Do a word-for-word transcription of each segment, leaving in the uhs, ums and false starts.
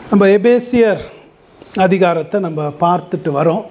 நம்ம எபேசியர் அதிகாரத்தை நம்ம பார்த்துட்டு வரோம்.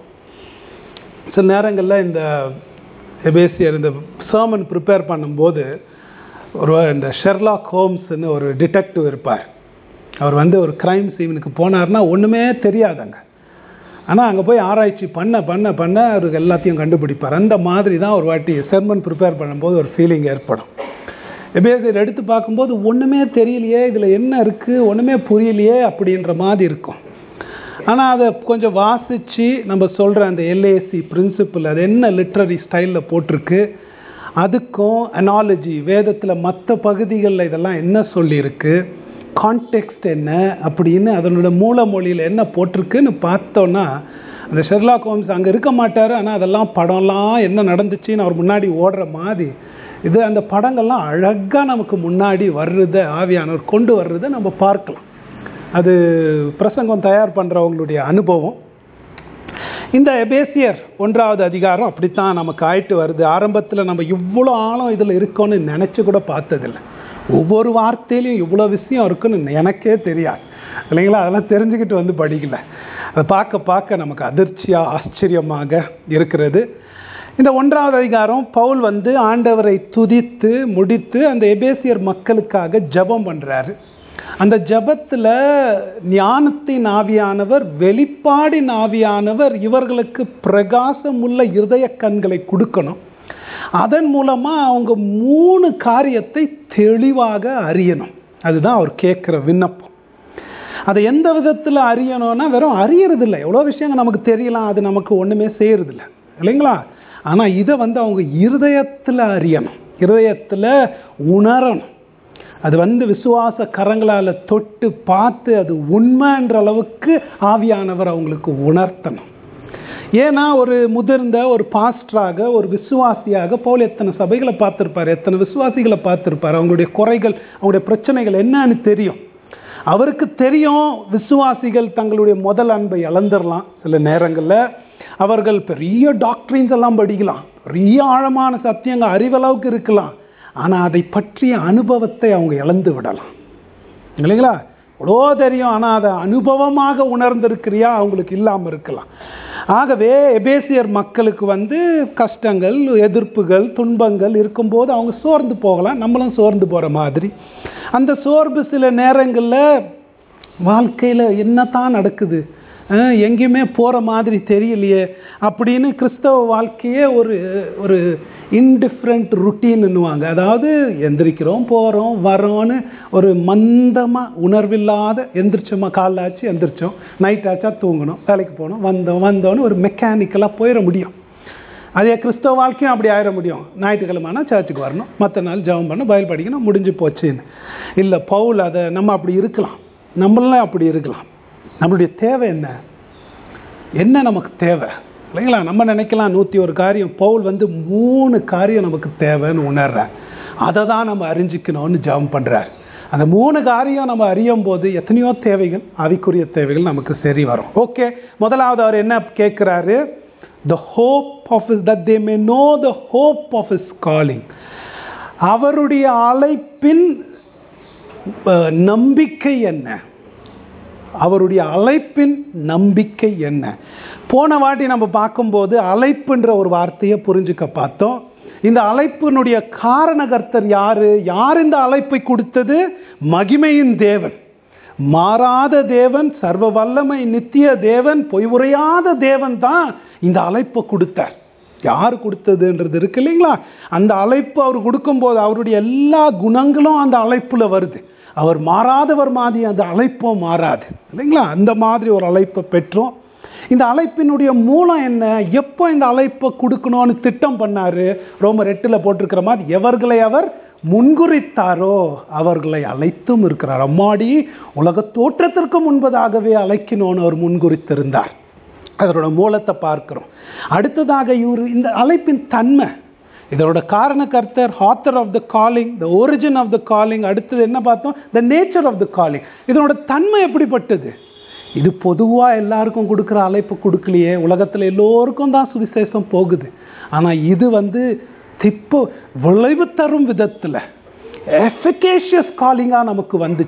சில நேரங்களில் இந்த எபேசியர் இந்த சர்மன் ப்ரிப்பேர் பண்ணும்போது ஒரு இந்த ஷெர்லாக் ஹோம்ஸ்ன்னு ஒரு டிடெக்டிவ் இருப்பார். அவர் வந்து ஒரு க்ரைம் சீனுக்கு போனார்னா ஒன்றுமே தெரியாதாங்க, ஆனால் அங்கே போய் ஆராய்ச்சி பண்ண பண்ண பண்ண அவருக்கு எல்லாத்தையும் கண்டுபிடிப்பார். அந்த மாதிரி தான் ஒரு வாட்டி சர்மன் ப்ரிப்பேர் பண்ணும்போது ஒரு ஃபீலிங் ஏற்படும். எபேசியர் எடுத்து பார்க்கும்போது ஒன்றுமே தெரியலையே, இதில் என்ன இருக்குது, ஒன்றுமே புரியலையே அப்படின்ற மாதிரி இருக்கும். ஆனால் அதை கொஞ்சம் வாசித்து நம்ம சொல்கிற அந்த எல்ஏசி பிரின்சிபிள் அது என்ன லிட்ரரி ஸ்டைலில் போட்டிருக்கு, அதுக்கும் அனாலஜி வேதத்தில் மற்ற பகுதிகளில் இதெல்லாம் என்ன சொல்லியிருக்கு, கான்டெக்ஸ்ட் என்ன அப்படின்னு அதனோட மூல மொழியில் என்ன போட்டிருக்குன்னு பார்த்தோன்னா அந்த ஷெர்லாக் ஹோம்ஸ் அங்கே இருக்க மாட்டார். ஆனால் அதெல்லாம் படம்லாம் என்ன நடந்துச்சுன்னு அவர் முன்னாடி ஓடுற மாதிரி இது அந்த படங்கள்லாம் அழகாக நமக்கு முன்னாடி வர்றதை ஆவியானவர் கொண்டு வர்றதை நம்ம பார்க்கலாம். அது பிரசங்கம் தயார் பண்ணுறவங்களுடைய அனுபவம். இந்த எபேசியர் ஒன்றாவது அதிகாரம் அப்படித்தான் நமக்கு ஆயிட்டு வருது. ஆரம்பத்தில் நம்ம இவ்வளோ ஆழம் இதில் இருக்கோன்னு நினச்சி கூட பார்த்ததில்லை. ஒவ்வொரு வார்த்தையிலையும் இவ்வளோ விஷயம் இருக்குன்னு எனக்கே தெரியாது இல்லைங்களா. அதெல்லாம் தெரிஞ்சுக்கிட்டு வந்து படிக்கல. அதை பார்க்க பார்க்க நமக்கு அதிர்ச்சியாக ஆச்சரியமாக இருக்கிறது. இந்த ஒன்றாவது அதிகாரம் பவுல் வந்து ஆண்டவரை துதித்து முடித்து அந்த எபேசியர் மக்களுக்காக ஜெபம் பண்ணுறாரு. அந்த ஜெபத்தில் ஞானத்தின் ஆவியானவர், வெளிப்பாடின் ஆவியானவர் இவர்களுக்கு பிரகாசமுள்ள இருதய கண்களை கொடுக்கணும். அதன் மூலமாக அவங்க மூணு காரியத்தை தெளிவாக அறியணும். அதுதான் அவர் கேட்குற விண்ணப்பம். அதை எந்த விதத்தில் அறியணும்னா வெறும் அறியறதில்லை, எவ்வளோ விஷயங்கள் நமக்கு தெரியலாம், அது நமக்கு ஒன்றுமே செய்யறதில்லை இல்லைங்களா. ஆனால் இதை வந்து அவங்க இருதயத்தில் அறியணும், இருதயத்தில் உணரணும். அது வந்து விசுவாச கரங்களால் தொட்டு பார்த்து அது உண்மைன்ற அளவுக்கு ஆவியானவர் அவங்களுக்கு உணர்த்தணும். ஏன்னா ஒரு முதிர்ந்த ஒரு பாஸ்டராக ஒரு விசுவாசியாக பவுல் எத்தனை சபைகளை பார்த்துருப்பார், எத்தனை விசுவாசிகளை பார்த்துருப்பார். அவங்களுடைய குறைகள், அவங்களுடைய பிரச்சனைகள் என்னன்னு தெரியும். அவருக்கு தெரியும் விசுவாசிகள் தங்களுடைய முதல் அன்பை இழந்துடலாம். சில நேரங்களில் அவர்கள் பெரிய டாக்டரின்ஸ் எல்லாம் படிக்கலாம், பெரிய ஆழமான சத்தியங்கள் அறிவளவுக்கு இருக்கலாம், ஆனால் அதை பற்றிய அனுபவத்தை அவங்க இழந்து விடலாம் இல்லைங்களா. எவ்வளோ தெரியும், ஆனால் அதை அனுபவமாக உணர்ந்திருக்கிறியா அவங்களுக்கு இல்லாமல் இருக்கலாம். ஆகவே எபேசியர் மக்களுக்கு வந்து கஷ்டங்கள், எதிர்ப்புகள், துன்பங்கள் இருக்கும்போது அவங்க சோர்ந்து போகலாம், நம்மளும் சோர்ந்து போகிற மாதிரி. அந்த சோர்வு சில நேரங்களில் வாழ்க்கையில் என்ன தான் நடக்குது, எங்கேயுமே போகிற மாதிரி தெரியலையே அப்படின்னு கிறிஸ்தவ வாழ்க்கையே ஒரு ஒரு இன்டிஃப்ரெண்ட் ருட்டீன்னுவாங்க. அதாவது எந்திரிக்கிறோம், போகிறோம், வரோன்னு ஒரு மந்தமாக உணர்வில்லாத, எந்திரிச்சோமா காலைல ஆச்சு எந்திரிச்சோம், நைட் ஆச்சா தூங்கணும், வேலைக்கு போகணும், வந்தோம் வந்தோன்னு ஒரு மெக்கானிக்கலாக போயிட முடியும். அதே கிறிஸ்தவ வாழ்க்கையும் அப்படி ஆயிட முடியும். ஞாயிற்றுக்கிழமைனா சர்ச்சுக்கு வரணும், மற்ற நாள் ஜெபம் பண்ணணும், பைபிள் படிக்கணும், முடிஞ்சு போச்சுன்னு. இல்லை, பவுல் அதை நம்ம அப்படி இருக்கலாம், நம்மளாம் அப்படி இருக்கலாம். நம்மளுடைய தேவை என்ன, என்ன நமக்கு தேவை இல்லைங்களா. நம்ம நினைக்கலாம் நூற்றி ஒரு காரியம், பவுல் வந்து மூணு காரியம் நமக்கு தேவைன்னு உணர்றார். அதை தான் நம்ம அறிஞ்சிக்கணும்னு ஜெபம் பண்ணுறார். அந்த மூணு காரியம் நம்ம அறியும் போது எத்தனையோ தேவைகள், ஆவிக்குரிய தேவைகள் நமக்கு சரி வரும். ஓகே, முதலாவது அவர் என்ன கேட்குறாரு, the hope of his, that they may know the hope of his calling. அவருடைய அழைப்பின் நம்பிக்கை என்ன, அவருடைய அழைப்பின் நம்பிக்கை என்ன. போன வாட்டி நம்ம பார்க்கும்போது அழைப்புன்ற ஒரு வார்த்தையை புரிஞ்சுக்க பார்த்தோம். இந்த அழைப்பினுடைய காரணகர்த்தர் யாரு, யார் இந்த அழைப்பை கொடுத்தது, மகிமையின் தேவன், மாறாத தேவன், சர்வ வல்லமை நித்திய தேவன், பொய் உரையாத தேவன் தான் இந்த அழைப்பை கொடுத்தார். யார் கொடுத்ததுன்றது இருக்கு இல்லைங்களா. அந்த அழைப்பு அவர் கொடுக்கும்போது அவருடைய எல்லா குணங்களும் அந்த அழைப்புல வருது. அவர் மாறாதவர் மாதிரி அந்த அழைப்பும் மாறாது இல்லைங்களா. அந்த மாதிரி ஒரு அழைப்பை பெற்றோம். இந்த அழைப்பினுடைய மூலம் என்ன, எப்போ இந்த அழைப்பை கொடுக்கணும்னு திட்டம் பண்ணாரு, ரோமர் எட்டில் போட்டிருக்கிற மாதிரி எவர்களை அவர் முன்குறித்தாரோ அவர்களை அழைத்தும் இருக்கிறார். அம்மாடி, உலக தோற்றத்திற்கு முன்பதாகவே அழைக்கணும்னு அவர் முன்குறித்திருந்தார். அதனோட மூலத்தை பார்க்கிறோம். அடுத்ததாக இவர் இந்த அழைப்பின் தன்மை, இதோட காரணகர்த்தர், author of the calling, the origin of the calling. அடுத்தது என்ன பார்த்தோம், the nature of the calling. இதனோட தன்மை எப்படிப்பட்டது. இது பொதுவாக எல்லாருக்கும் கொடுக்குற அழைப்பு கொடுக்கலையே, உலகத்தில் எல்லோருக்கும் தான் சுவிசேஷம் போகுது. ஆனால் இது வந்து திப்பு விளைவு தரும் விதத்தில் எஃபிகேஷியஸ் காலிங்காக நமக்கு வந்துச்சு.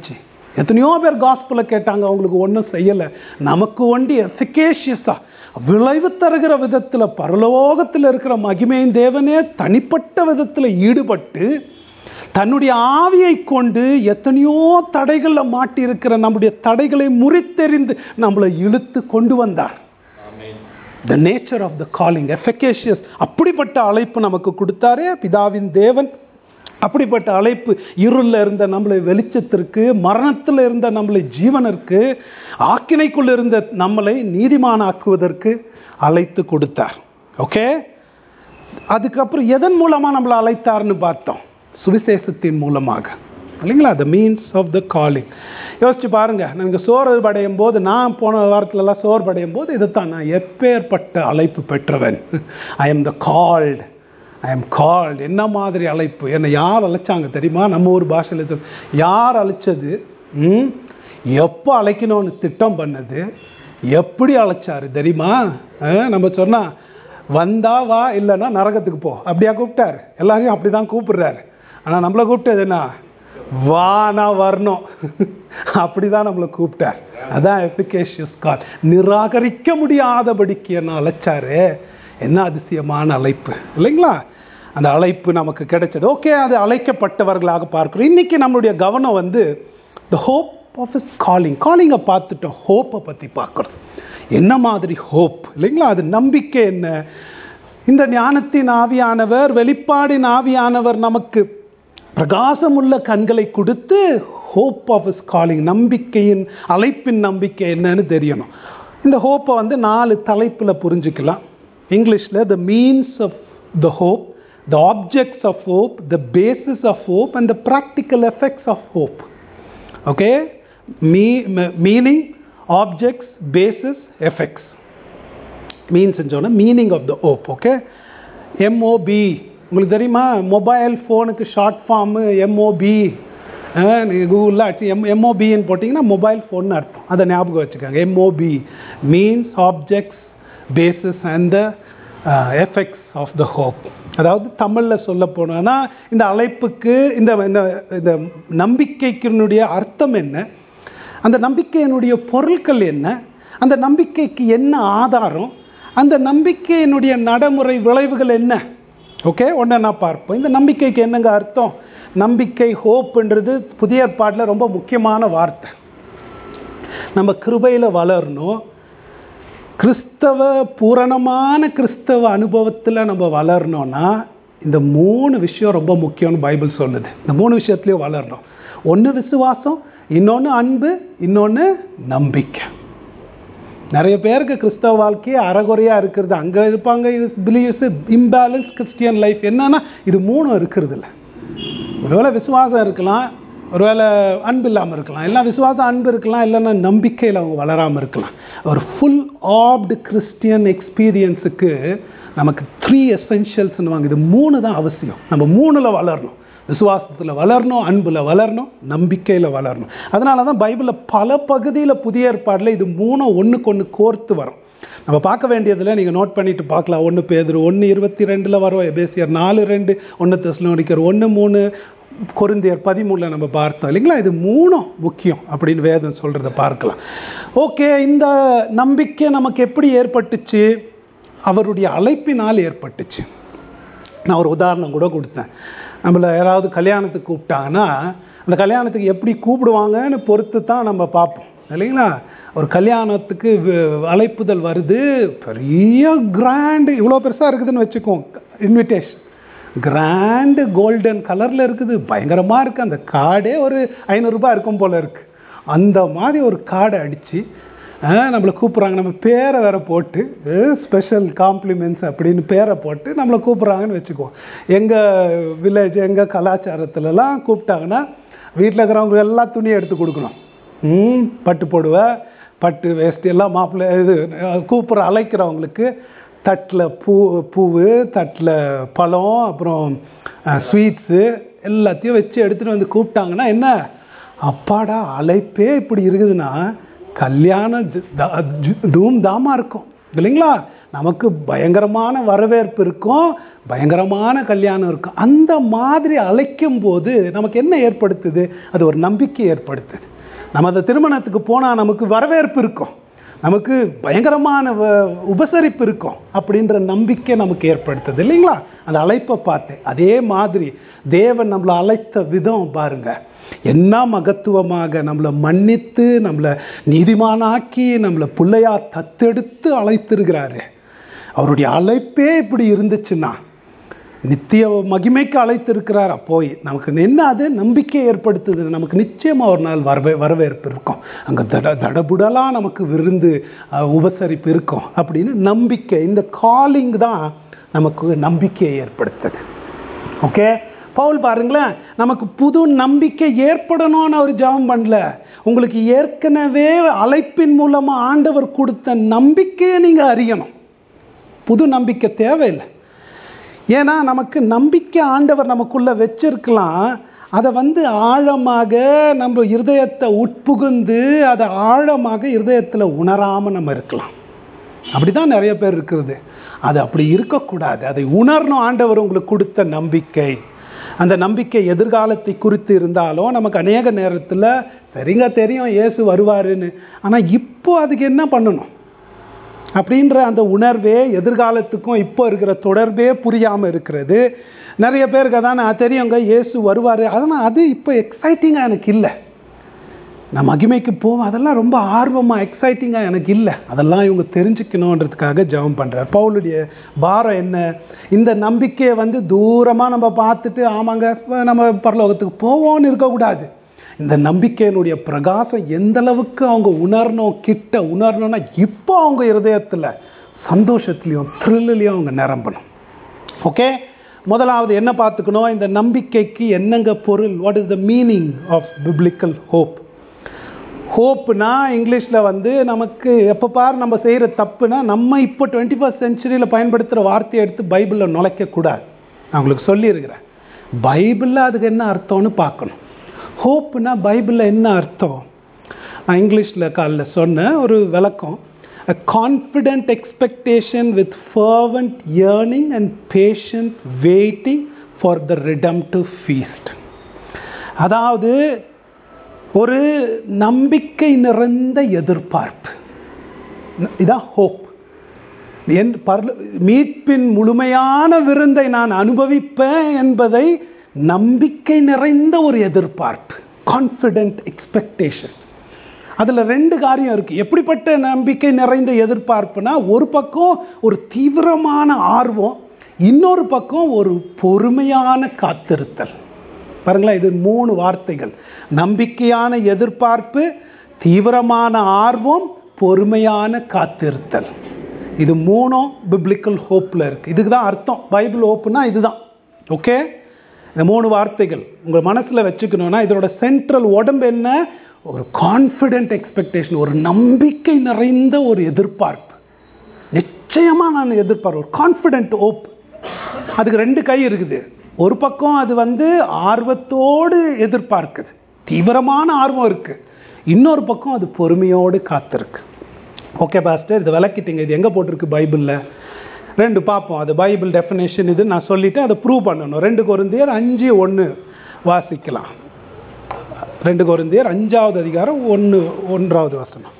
எத்தனையோ பேர் காஸ்பலை கேட்டாங்க, அவங்களுக்கு ஒன்றும் செய்யலை. நமக்கு ஒண்டி எஃபிகேஷியஸாக விளைவு தருகிற விதத்தில் பரலோகத்தில் இருக்கிற மகிமையின் தேவனே தனிப்பட்ட விதத்தில் ஈடுபட்டு தன்னுடைய ஆவியை கொண்டு எத்தனையோ தடைகளில் மாட்டியிருக்கிற நம்முடைய தடைகளை முறித்தெறிந்து நம்மளை இழுத்து கொண்டு வந்தார். The nature of the calling, efficacious. அப்படிப்பட்ட அழைப்பு நமக்கு கொடுத்தாரே பிதாவின் தேவன். அப்படிப்பட்ட அழைப்பு இருளில் இருந்த நம்மளை வெளிச்சத்திற்கு, மரணத்தில் இருந்த நம்மளை ஜீவனிற்கு, ஆக்கினைக்குள் இருந்த நம்மளை நீதிமானாக்குவதற்கு அழைத்து கொடுத்தார். ஓகே, அதுக்கப்புறம் எதன் மூலமாக நம்மளை அழைத்தார்னு பார்த்தோம், சுவிசேஷத்தின் மூலமாக, இல்லைங்களா? The means of the calling. யோசிச்சு பாருங்க, நீங்கள் சோர்வடையும் போது, நான் போன வாரத்துலலாம் சோர்வடையும் போது இதைத்தான், நான் எப்பேற்பட்ட அழைப்பு பெற்றவன், I am the called, I am called. என்ன மாதிரி அழைப்பு, என்னை யார் அழைச்சாங்க தெரியுமா? நம்ம ஒரு பாஷையில் யார் அழைச்சது, எப்போ அழைக்கணும்னு திட்டம் பண்ணது, எப்படி அழைச்சாரு தெரியுமா? நம்ம சொன்னால் வந்தா வா, இல்லைன்னா நரகத்துக்கு போ, அப்படியா கூப்பிட்டார்? எல்லாரையும் அப்படி தான் கூப்பிடுறாரு. ஆனால் நம்மளை கூப்பிட்டது என்ன? வானா வரணும், அப்படி தான் நம்மளை கூப்பிட்டார். அதான் எஃபிகேஷியஸ் கால். நிராகரிக்க முடியாதபடிக்கு என்ன அழைச்சாரு. என்ன அதிசயமான அழைப்பு இல்லைங்களா? அந்த அழைப்பு நமக்கு கிடைச்சது. ஓகே, அது அழைக்கப்பட்டவர்களாக பார்க்கிறோம். இன்றைக்கி நம்மளுடைய கவனம் வந்து the hope of his calling. காலிங்கை பார்த்துட்டோம், ஹோப்பை பற்றி பார்க்குறோம். என்ன மாதிரி ஹோப் இல்லைங்களா? அது நம்பிக்கை என்ன? இந்த ஞானத்தின் ஆவியானவர், வெளிப்பாடின் ஆவியானவர் நமக்கு பிரகாசமுள்ள கண்களை கொடுத்து ஹோப் ஆஃப் இஸ் காலிங், நம்பிக்கையின் அழைப்பின் நம்பிக்கை என்னன்னு தெரியணும். இந்த ஹோப்பை வந்து நாலு தலைப்பில் புரிஞ்சுக்கலாம். இங்கிலீஷில் the means of the hope, the objects of hope, the basis of hope and the practical effects of hope. Okay, me meaning, objects, basis, effects. Means சொன்னால் meaning of the hope. Okay, MOP உங்களுக்கு தெரியுமா? Mobile ஃபோனுக்கு short form MOP. நீங்கள் கூகுளில் அடிச்சு M எம்ஓபின்னு போட்டிங்கன்னா mobile ஃபோன்னு அர்த்தம். அதை ஞாபகம் வச்சுக்கோங்க. MOP means objects, basis and the effects of the hope. அதாவது தமிழில் சொல்ல போனோன்னா இந்த அழைப்புக்கு, இந்த இந்த நம்பிக்கைக்கினுடைய அர்த்தம் என்ன, அந்த நம்பிக்கையினுடைய பொருட்கள் என்ன, அந்த நம்பிக்கைக்கு என்ன ஆதாரம், அந்த நம்பிக்கையினுடைய நடைமுறை விளைவுகள் என்ன. ஓகே, ஒன்று நான் பார்ப்போம். இந்த நம்பிக்கைக்கு என்னங்க அர்த்தம்? நம்பிக்கை, ஹோப்புன்றது புதிய ஏற்பாட்டில் ரொம்ப முக்கியமான வார்த்தை. நம்ம கிருபையில் வளரணும், கிறிஸ்தவ பூரணமான கிறிஸ்தவ அனுபவத்தில் நம்ம வளரணும்னா இந்த மூணு விஷயம் ரொம்ப முக்கியம்னு பைபிள் சொல்லுது. இந்த மூணு விஷயத்துலேயும் வளரணும். ஒன்று விசுவாசம், இன்னொன்று அன்பு, இன்னொன்று நம்பிக்கை. நிறைய பேருக்கு கிறிஸ்தவ வாழ்க்கையே அறகுறையாக இருக்கிறது. அங்கே இருப்பாங்க பிலீவ்ஸ், இம்பேலன்ஸ் கிறிஸ்டியன் லைஃப். என்னன்னா இது மூணும் இருக்கிறது இல்லை. ஒருவேளை விசுவாசம் இருக்கலாம், ஒருவேளை அன்பு இல்லாமல் இருக்கலாம், இல்லை விசுவாசம் அன்பு இருக்கலாம், இல்லைன்னா நம்பிக்கையில் அவங்க வளராமல் இருக்கலாம். ஒரு ஃபுல் ஆப்டு கிறிஸ்டியன் எக்ஸ்பீரியன்ஸுக்கு நமக்கு த்ரீ எசென்ஷியல்ஸ்னுவாங்க. இது மூணு தான் அவசியம். நம்ம மூணில் வளரணும். விசுவாசத்தில் வளரணும், அன்பில் வளரணும், நம்பிக்கையில் வளரணும். அதனால தான் பைபிளில் பல பகுதியில் புதிய ஏற்பாடில் இது மூணும் ஒன்றுக்கு ஒன்று கோர்த்து வரும். நம்ம பார்க்க வேண்டியதில் நீங்கள் நோட் பண்ணிட்டு பார்க்கலாம். ஒன்று பேதுரு ஒன்று இருபத்தி ரெண்டில் வரும், எபேசியர் நாலு ரெண்டு, ஒன்று தெசலோனிக்கர் ஒன்று மூணு, கொரிந்தியர் பதிமூணில் நம்ம பார்த்தோம் இல்லைங்களா? இது மூணும் முக்கியம் அப்படின்னு வேதம் சொல்கிறத பார்க்கலாம். ஓகே, இந்த நம்பிக்கை நமக்கு எப்படி ஏற்பட்டுச்சு? அவருடைய அழைப்பினால் ஏற்பட்டுச்சு. நான் ஒரு உதாரணம் கூட கொடுத்தேன். நம்மளை யாராவது கல்யாணத்துக்கு கூப்பிட்டாங்கன்னா அந்த கல்யாணத்துக்கு எப்படி கூப்பிடுவாங்கன்னு பொறுத்து தான் நம்ம பார்ப்போம் இல்லைங்களா? ஒரு கல்யாணத்துக்கு அழைப்புதல் வருது, பெரிய கிராண்டு, இவ்வளோ பெருசாக இருக்குதுன்னு வச்சுக்கோம். இன்விடேஷன் கிராண்டு கோல்டன் கலரில் இருக்குது, பயங்கரமாக இருக்குது. அந்த கார்டே ஒரு ஐநூறுரூபா இருக்கும் போல் இருக்குது. அந்த மாதிரி ஒரு கார்டை அடித்து நம்மளை கூப்பிட்றாங்க. நம்ம பேரை வேற போட்டு ஸ்பெஷல் காம்ப்ளிமெண்ட்ஸ் அப்படின்னு பேரை போட்டு நம்மளை கூப்பிட்றாங்கன்னு வச்சுக்குவோம். எங்கள் வில்லேஜ், எங்கள் கலாச்சாரத்துலலாம் கூப்பிட்டாங்கன்னா வீட்டில் இருக்கிறவங்க எல்லாம் துணியை எடுத்து கொடுக்கணும். ம் பட்டு போடுவேன், பட்டு வேஸ்ட்டு எல்லாம் மாப்பிள்ளை இது கூப்பிட்ற அழைக்கிறவங்களுக்கு தட்டில் பூ பூவு தட்டில் பழம், அப்புறம் ஸ்வீட்ஸு எல்லாத்தையும் வச்சு எடுத்துகிட்டு வந்து கூப்பிட்டாங்கன்னா என்ன, அப்பாடா அழைப்பே இப்படி இருக்குதுன்னா கல்யாணம் தூம் தாமாக இருக்கும் இல்லைங்களா? நமக்கு பயங்கரமான வரவேற்பு இருக்கும், பயங்கரமான கல்யாணம் இருக்கும். அந்த மாதிரி அழைக்கும் போது நமக்கு என்ன ஏற்படுத்துது? அது ஒரு நம்பிக்கை ஏற்படுத்துது. நம்ம அந்த திருமணத்துக்கு போனால் நமக்கு வரவேற்பு இருக்கும், நமக்கு பயங்கரமான உபசரிப்பு இருக்கும் அப்படின்ற நம்பிக்கை நமக்கு ஏற்படுத்துது இல்லைங்களா? அந்த அழைப்பை பார்த்து அதே மாதிரி தேவன் நம்மளை அழைத்த விதம் பாருங்க, என்ன மகத்துவமாக நம்மளை மன்னித்து நம்மளை நீதிமானாக்கி நம்மளை பிள்ளையா தத்தெடுத்து அழைத்திருக்கிறாரு. அவருடைய அழைப்பே இப்படி இருந்துச்சுன்னா நித்திய மகிமைக்கு அழைத்திருக்கிறார். போய் நமக்கு என்ன அது நம்பிக்கை ஏற்படுத்துது, நமக்கு நிச்சயமாக ஒரு நாள் வரவே வரவேற்பு இருக்கும், அங்கே தட தடபுடலாக நமக்கு விருந்து உபசரிப்பு இருக்கும் அப்படின்னு நம்பிக்கை. இந்த காலிங் தான் நமக்கு நம்பிக்கையை ஏற்படுத்துது. ஓகே, பவுல் பாருங்களேன், நமக்கு புது நம்பிக்கை ஏற்படணும்னு அவர் ஜெபம் பண்ணல. உங்களுக்கு ஏற்கனவே அழைப்பின் மூலமாக ஆண்டவர் கொடுத்த நம்பிக்கையை நீங்கள் அறியணும். புது நம்பிக்கை தேவையில்லை. ஏன்னா நமக்கு நம்பிக்கை ஆண்டவர் நமக்குள்ளே வச்சிருக்கலாம், அதை வந்து ஆழமாக நம்ம இருதயத்தை உட்புகுந்து அதை ஆழமாக இருதயத்தில் உணராமல் நம்ம இருக்கலாம். அப்படி தான் நிறைய பேர் இருக்கிறது. அது அப்படி இருக்கக்கூடாது. அதை உணரணும். ஆண்டவர் உங்களுக்கு கொடுத்த நம்பிக்கை, அந்த நம்பிக்கை எதிர்காலத்தை குறித்து இருந்தாலும் நமக்கு அநேக நேரத்தில் சரிங்க தெரியும் இயேசு வருவாருன்னு, ஆனால் இப்போ அதுக்கு என்ன பண்ணணும் அப்படின்ற அந்த உணர்வே எதிர்காலத்துக்கும் இப்போ இருக்கிற தொடர்பே புரியாமல் இருக்கிறது. நிறைய பேருக்கு அதான் நான் தெரியுங்க இயேசு வருவார், அதனால் அது இப்போ எக்ஸைட்டிங்காக எனக்கு இல்லை. நான் மகிமைக்கு போவேன், அதெல்லாம் ரொம்ப ஆர்வமாக எக்ஸைட்டிங்காக எனக்கு இல்லை. அதெல்லாம் இவங்க தெரிஞ்சுக்கணுன்றதுக்காக ஜெபம் பண்ணுறார். பவுலுடைய பாரம் என்ன? இந்த நம்பிக்கையை வந்து தூரமாக நம்ம பார்த்துட்டு ஆமாங்க நம்ம பரலோகத்துக்கு போவோன்னு இருக்கக்கூடாது. இந்த நம்பிக்கையினுடைய பிரகாசம் எந்த அளவுக்கு அவங்க உணரணும், கிட்ட உணரணும்னா இப்போ அவங்க இருதயத்தில் சந்தோஷத்துலேயும் த்ரில்லையும் அவங்க நிரம்பணும். ஓகே, முதலாவது என்ன பார்த்துக்கணும்? இந்த நம்பிக்கைக்கு என்னங்க பொருள்? What is the meaning of biblical hope? ஹோப்னா இங்கிலீஷில் வந்து நமக்கு எப்போ பாரு நம்ம செய்கிற தப்புனா நம்ம இப்போ டுவெண்ட்டி ஃபஸ்ட் சென்ச்சுரியில் பயன்படுத்துகிற வார்த்தையை எடுத்து பைபிளில் நுழைக்கக்கூடாது. நான் உங்களுக்கு சொல்லியிருக்கிறேன், பைபிளில் அதுக்கு என்ன அர்த்தம்னு பார்க்கணும். ஹோப்னா பைபிளில் என்ன அர்த்தம்? நான் இங்கிலீஷில் காலில் சொன்ன ஒரு விளக்கம், a confident expectation with fervent yearning and patient waiting for the redemptive feast. அதாவது ஒரு நம்பிக்கை நிறைந்த எதிர்பார்ப்பு, இதான் ஹோப். என் பர்ல மீட்பின் முழுமையான விருந்தை நான் அனுபவிப்பேன் என்பதை நம்பிக்கை நிறைந்த ஒரு எதிர்பார்ப்பு, கான்ஃபிடென்ட் எக்ஸ்பெக்டேஷன். அதில் ரெண்டு காரியம் இருக்குது. எப்படிப்பட்ட நம்பிக்கை நிறைந்த எதிர்பார்ப்புனா, ஒரு பக்கம் ஒரு தீவிரமான ஆர்வம், இன்னொரு பக்கம் ஒரு பொறுமையான காத்திருத்தல். பாருங்களேன், இது மூணு வார்த்தைகள்: நம்பிக்கையான எதிர்பார்ப்பு, தீவிரமான ஆர்வம், பொறுமையான காத்திருத்தல். இது மூணும் பிப்ளிக்கல் ஹோப்பில் இருக்குது. இதுக்கு தான் அர்த்தம் பைபிள் ஹோப்புனா இதுதான். ஓகே, இந்த மூணு வார்த்தைகள் உங்கள் மனசில் வச்சுக்கணுன்னா இதோட சென்ட்ரல் உடம்பு என்ன? ஒரு கான்ஃபிடென்ட் எக்ஸ்பெக்டேஷன், ஒரு நம்பிக்கை நிறைந்த ஒரு எதிர்பார்ப்பு. நிச்சயமாக நான் எதிர்பார்ப்பு, ஒரு கான்ஃபிடென்ட் ஹோப். அதுக்கு ரெண்டு கை இருக்குது. ஒரு பக்கம் அது வந்து ஆர்வத்தோடு எதிர்பார்க்குது, தீவிரமான ஆர்வம் இருக்குது. இன்னொரு பக்கம் அது பொறுமையோடு காத்திருக்கு. ஓகே பாஸ்டர், இதை விளக்கிட்டீங்க, இது எங்கே போட்டிருக்கு பைபிளில்? ரெண்டு பார்ப்போம். அது பைபிள் டெஃபினேஷன் இது நான் சொல்லிவிட்டு அதை ப்ரூவ் பண்ணணும். ரெண்டு கொரிந்தியர் அஞ்சு ஒன்று வாசிக்கலாம். ரெண்டு கொரிந்தியர் அஞ்சாவது அதிகாரம் ஒன்று ஒன்றாவது வசனம்.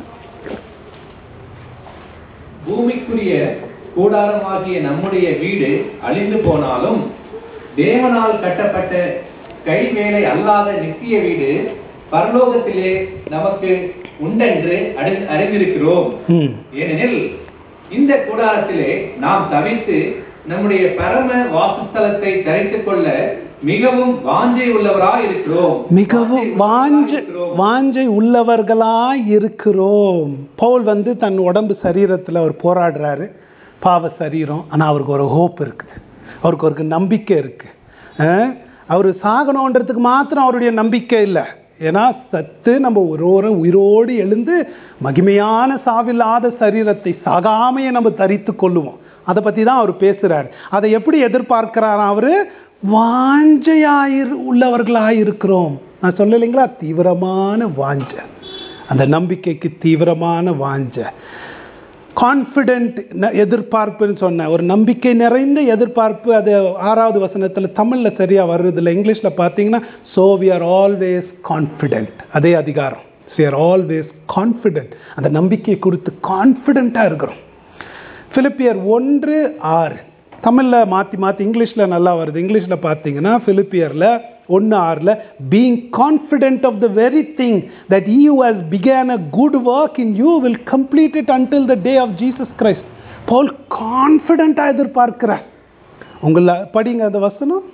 பூமிக்குரிய கூடாரமாகிய நம்முடைய வீடு அழிந்து போனாலும் தேவனால் கட்டப்பட்ட கைவேலை அல்லாத நித்திய வீடு பரலோகத்திலே நமக்கு உண்டென்று அறிந்திருக்கிறோம். ஏனெனில் இந்த கூடாரத்திலே நாம் தவித்து நம்முடைய பரம வாசஸ்தலத்தை தரித்துக் கொள்ள மிகவும் வாஞ்சை உள்ளவராய் இருக்கிறோம். மிகவும் வாஞ்சை வாஞ்சை உள்ளவர்களாய் இருக்கிறோம். பவுல் வந்து தன் உடம்பு சரீரத்தில் அவர் போராடுறாரு, பாவ சரீரம். ஆனால் அவருக்கு ஒரு ஹோப் இருக்குது, அவருக்கு ஒரு நம்பிக்கை இருக்குது. அவர் சாகணுன்றதுக்கு மாத்திரம் அவருடைய நம்பிக்கை இல்லை. ஏன்னா சத்து நம்ம ஒரு உயிரோடு எழுந்து மகிமையான சாவில்லாத சரீரத்தை சாகாமையை நம்ம தரித்து கொள்ளுவோம். அதை பற்றி தான் அவர் பேசுகிறார். அதை எப்படி எதிர்பார்க்கிறார்? அவர் வாஞ்சையாயிரு உள்ளவர்களாயிருக்கிறோம். நான் சொல்லலைங்களா, தீவிரமான வாஞ்சை, அந்த நம்பிக்கைக்கு தீவிரமான வாஞ்சை. கான்ஃபிடென்ட் எதிர்பார்ப்புன்னு சொன்னேன். ஒரு நம்பிக்கை நிறைந்த எதிர்பார்ப்பு. அது ஆறாவது வசனத்தில் தமிழில் சரியாக வர்றதில்லை. இங்கிலீஷில் பார்த்தீங்கன்னா so we are always confident. அதே அதிகாரம், வி ஆர் ஆல்வேஸ் கான்ஃபிடென்ட். அந்த நம்பிக்கை குறித்து கான்ஃபிடென்ட்டாக இருக்கிறோம். பிலிப்பியர் ஒன்று ஆறு தமிழில் மாற்றி மாற்றி இங்கிலீஷில் நல்லா வருது. இங்கிலீஷில் பார்த்தீங்கன்னா பிலிப்பியரில் ஒன்று ஆறில் being confident of the very thing that you has began a good work in you will complete it until the day of Jesus Christ. பவுல் கான்ஃபிடென்ட்டாக எதிர்பார்க்கிறார். உங்களை படிங்க அந்த வசனம்.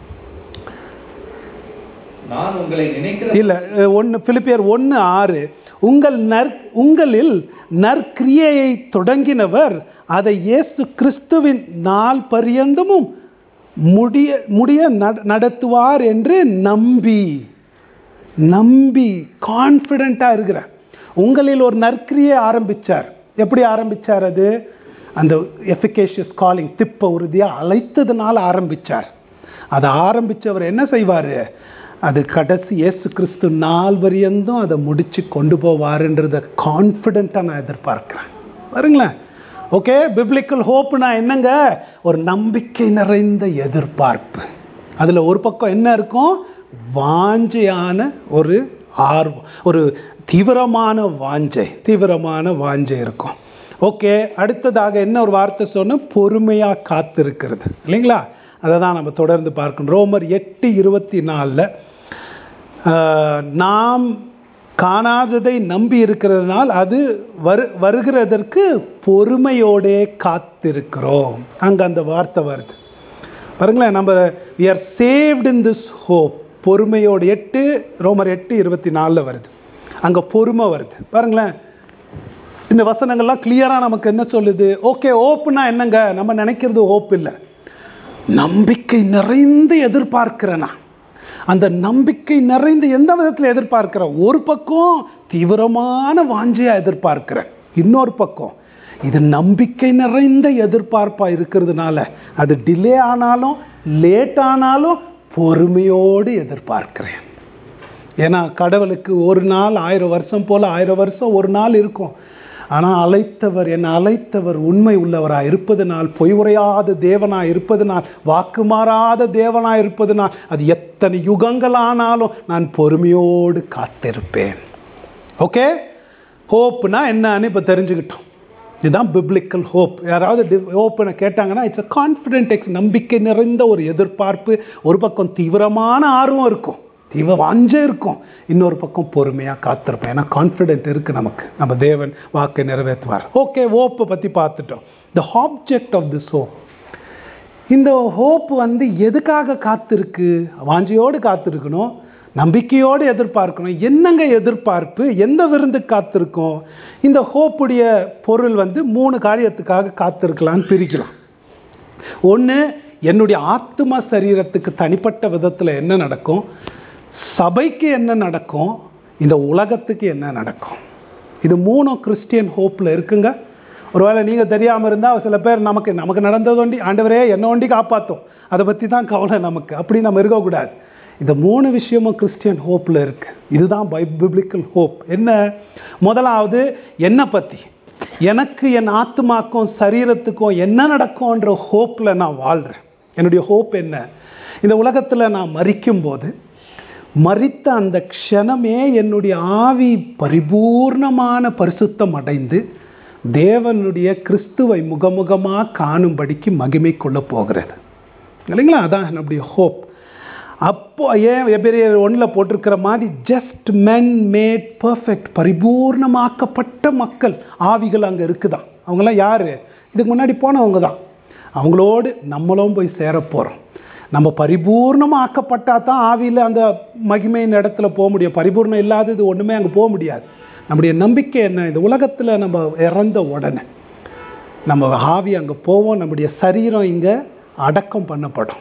நான் உங்களை நினைக்கிறேன் இல்லை, ஒன்று பிலிப்பியர் ஒன்று ஆறு உங்கள் நற் உங்களில் நற்கிரியையை தொடங்கினவர் அதை இயேசு கிறிஸ்துவின் நாள் பரியந்தமும் முடிய முடிய நடத்துவார் என்று நம்பி நம்பி கான்ஃபிடென்ட்டாக இருக்கிறார். உங்களில் ஒரு நற்கிரியை ஆரம்பித்தார். எப்படி ஆரம்பித்தார்? அது அந்த எஃபிகேஷியஸ் காலிங், திப்ப உறுதியாக அழைத்ததுனால ஆரம்பித்தார். அதை ஆரம்பித்தவர் என்ன செய்வார்? அது கடைசி இயேசு கிறிஸ்து நாள் வரையந்தும் அதை முடித்து கொண்டு போவாருன்றதை கான்ஃபிடென்ட்டாக நான் எதிர்பார்க்குறேன். பாருங்களேன். ஓகே, பிப்ளிக்கல் ஹோப்னா என்னங்க? ஒரு நம்பிக்கை நிறைந்த எதிர்பார்ப்பு. அதில் ஒரு பக்கம் என்ன இருக்கும்? வாஞ்சையான ஒரு ஆர்வம், ஒரு தீவிரமான வாஞ்சை தீவிரமான வாஞ்சை இருக்கும். ஓகே, அடுத்ததாக என்ன ஒரு வார்த்தை சொன்னால் பொறுமையாக காத்திருக்கிறது இல்லைங்களா? அதை தான் நம்ம தொடர்ந்து பார்க்கணும். ரோமர் எட்டு இருபத்தி நாலில் நாம் காணாததை நம்பி இருக்கிறதுனால் அது வரு வருகிறதற்கு பொறுமையோடே காத்திருக்கிறோம். அங்கே அந்த வார்த்தை வருது பாருங்களேன். நம்ம we are saved in this hope. பொறுமையோடு எட்டு ரோமர் எட்டு இருபத்தி நாலில் வருது. அங்கே பொறுமை வருது பாருங்களேன். இந்த வசனங்கள்லாம் கிளியராக நமக்கு என்ன சொல்லுது? ஓகே, ஹோப்னா என்னங்க? நம்ம நினைக்கிறது ஹோப் இல்லை, நம்பிக்கை நிறைந்து எதிர்பார்க்கிறேனா. அந்த நம்பிக்கை நிறைந்து எந்த விதத்தில் எதிர்பார்க்கிறேன்? ஒரு பக்கம் தீவிரமான வாஞ்சையாக எதிர்பார்க்கிறேன், இன்னொரு பக்கம் இது நம்பிக்கை நிறைந்த எதிர்பார்ப்பாக இருக்கிறதுனால அது டிலே ஆனாலும் லேட் ஆனாலும் பொறுமையோடு எதிர்பார்க்கிறேன். ஏன்னா கடவுளுக்கு ஒரு நாள் ஆயிரம் வருஷம் போல் ஆயிரம் வருஷம் ஒரு நாள் இருக்கும். ஆனால் அழைத்தவர், என்னை அழைத்தவர் உண்மை உள்ளவராக இருப்பதனால், பொய் உரையாத தேவனாக இருப்பதனால், வாக்கு மாறாத தேவனாக இருப்பதனால் அது எத்தனை யுகங்கள் ஆனாலும் நான் பொறுமையோடு காத்திருப்பேன். ஓகே, ஹோப்னா என்னன்னு இப்போ தெரிஞ்சுக்கிட்டோம். இதுதான் பிப்ளிக்கல் ஹோப். யாராவது ஹோப்னு கேட்டாங்கன்னா இட்ஸ் அ கான்ஃபிடென்ட் எக்ஸ், நம்பிக்கை நிறைந்த ஒரு எதிர்பார்ப்பு. ஒரு பக்கம் தீவிரமான ஆர்வம் இருக்கும், தீவிர வாஞ்சை இருக்கும், இன்னொரு பக்கம் பொறுமையாக காத்திருப்பேன். ஏன்னா கான்ஃபிடென்ட் இருக்குது நமக்கு, நம்ம தேவன் வாக்கை நிறைவேற்றுவார். ஓகே, ஹோப்பை பற்றி பார்த்துட்டோம். The object of this hope. இந்த ஹோப் வந்து எதுக்காக காத்திருக்கு? வாஞ்சையோடு காத்திருக்கணும், நம்பிக்கையோடு எதிர்பார்க்கணும். என்னங்க எதிர்பார்ப்பு? எந்த விருந்து காத்திருக்கோம்? இந்த ஹோப்புடைய பொருள் வந்து மூணு காரியத்துக்காக காத்திருக்கலான்னு பிரிக்கலாம். ஒன்று, என்னுடைய ஆத்ம சரீரத்துக்கு தனிப்பட்ட விதத்தில் என்ன நடக்கும், சபைக்கு என்ன நடக்கும், இந்த உலகத்துக்கு என்ன நடக்கும். இது மூணும் கிறிஸ்டியன் ஹோப்பில் இருக்குங்க. ஒருவேளை நீங்கள் தெரியாமல் இருந்தால் சில பேர் நமக்கு நமக்கு நடந்தது ஒண்டி, ஆண்டவரே என்ன ஒண்டி காப்பாற்றும், அதை பற்றி தான் கவலை நமக்கு, அப்படி நம்ம இருக்கக்கூடாது. இந்த மூணு விஷயமும் கிறிஸ்டியன் ஹோப்பில் இருக்குது. இதுதான் பை பிப்ளிக்கல் ஹோப். என்ன? முதலாவது என்னை பற்றி, எனக்கு என் ஆத்மாக்கும் சரீரத்துக்கும் என்ன நடக்கும்ன்ற ஹோப்பில் நான் வாழ்கிறேன். என்னுடைய ஹோப் என்ன? இந்த உலகத்தில் நான் மரிக்கும் போது, மரித்த அந்த க்ஷணமே என்னுடைய ஆவி பரிபூர்ணமான பரிசுத்தம் அடைந்து தேவனுடைய கிறிஸ்துவை முகமுகமாக காணும்படிக்கு மகிமை கொள்ள போகிறது இல்லைங்களா? அதான் என்னுடைய ஹோப். அப்போ ஏன் எபிரேயர் ஒன்றில் போட்டிருக்கிற மாதிரி ஜஸ்ட் மென் மேட் பர்ஃபெக்ட், பரிபூர்ணமாக்கப்பட்ட மக்கள், ஆவிகள் அங்கே இருக்குதான். அவங்களாம் யார்? இதுக்கு முன்னாடி போனவங்க தான். அவங்களோடு நம்மளும் போய் சேரப்போகிறோம். நம்ம பரிபூர்ணமாக ஆக்கப்பட்டால் தான் ஆவியில் அந்த மகிமையின் இடத்துல போக முடியும். பரிபூர்ணம் இல்லாதது ஒன்றுமே அங்கே போக முடியாது. நம்முடைய நம்பிக்கை என்ன? இந்த உலகத்தில் நம்ம இறந்த உடனே நம்ம ஆவி அங்கே போவோம், நம்முடைய சரீரம் இங்கே அடக்கம் பண்ணப்படும்.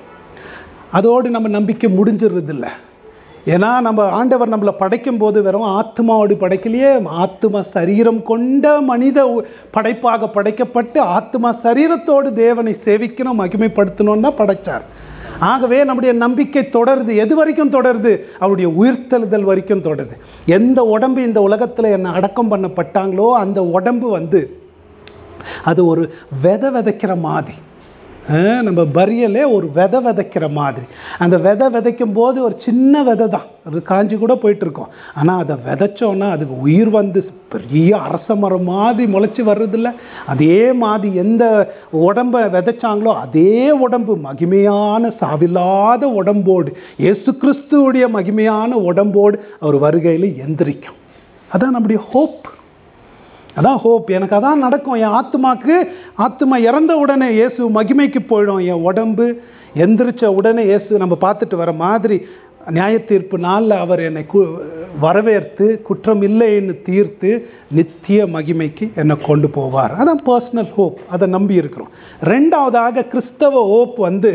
அதோடு நம்ம நம்பிக்கை முடிஞ்சிடுறதில்ல. ஏன்னா நம்ம ஆண்டவர் நம்மளை படைக்கும் போது வெறும் ஆத்மாவோடு படைக்கலையே, ஆத்மா சரீரம் கொண்ட மனித படைப்பாக படைக்கப்பட்டு ஆத்மா சரீரத்தோடு தேவனை சேவிக்கணும், மகிமைப்படுத்தணும்னு தான் படைத்தார். ஆகவே நம்முடைய நம்பிக்கை தொடருது. எது வரைக்கும் தொடருது? அவருடைய உயிர்த்தெழுதல் வரைக்கும் தொடருது. எந்த உடம்பு இந்த உலகத்தில் என்ன அடக்கம் பண்ணப்பட்டாங்களோ அந்த உடம்பு வந்து அது ஒரு விதை விதைக்கிற மாதிரி. நம்ம பரியலே ஒரு விதை விதைக்கிற மாதிரி. அந்த விதை விதைக்கும் போது ஒரு சின்ன விதை தான், அது காஞ்சி கூட போயிட்டுருக்கோம். ஆனால் அதை விதைச்சோன்னா அதுக்கு உயிர் வந்து பெரிய அரச மரம் மாதிரி முளைச்சி வர்றதில்ல. அதே மாதிரி எந்த உடம்பை விதைச்சாங்களோ அதே உடம்பு மகிமையான சாவில்லாத உடம்போடு, இயேசு கிறிஸ்துவுடைய மகிமையான உடம்போடு அவர் வருகையில் எந்திரிக்கும். அதான் நம்முடைய ஹோப். அதான் ஹோப். எனக்கு அதான் நடக்கும். என் ஆத்மாக்கு, ஆத்மா இறந்த உடனே இயேசு மகிமைக்கு போயிடும். என் உடம்பு எந்திரிச்ச உடனே இயேசு நம்ம பார்த்துட்டு வர மாதிரி நியாய தீர்ப்பு நாளில் அவர் என்னை கு வரவேற்று குற்றம் இல்லைன்னு தீர்த்து நித்திய மகிமைக்கு என்னை கொண்டு போவார். அதான் பர்சனல் ஹோப். அதை நம்பி இருக்கிறோம். ரெண்டாவதாக கிறிஸ்தவ ஹோப் வந்து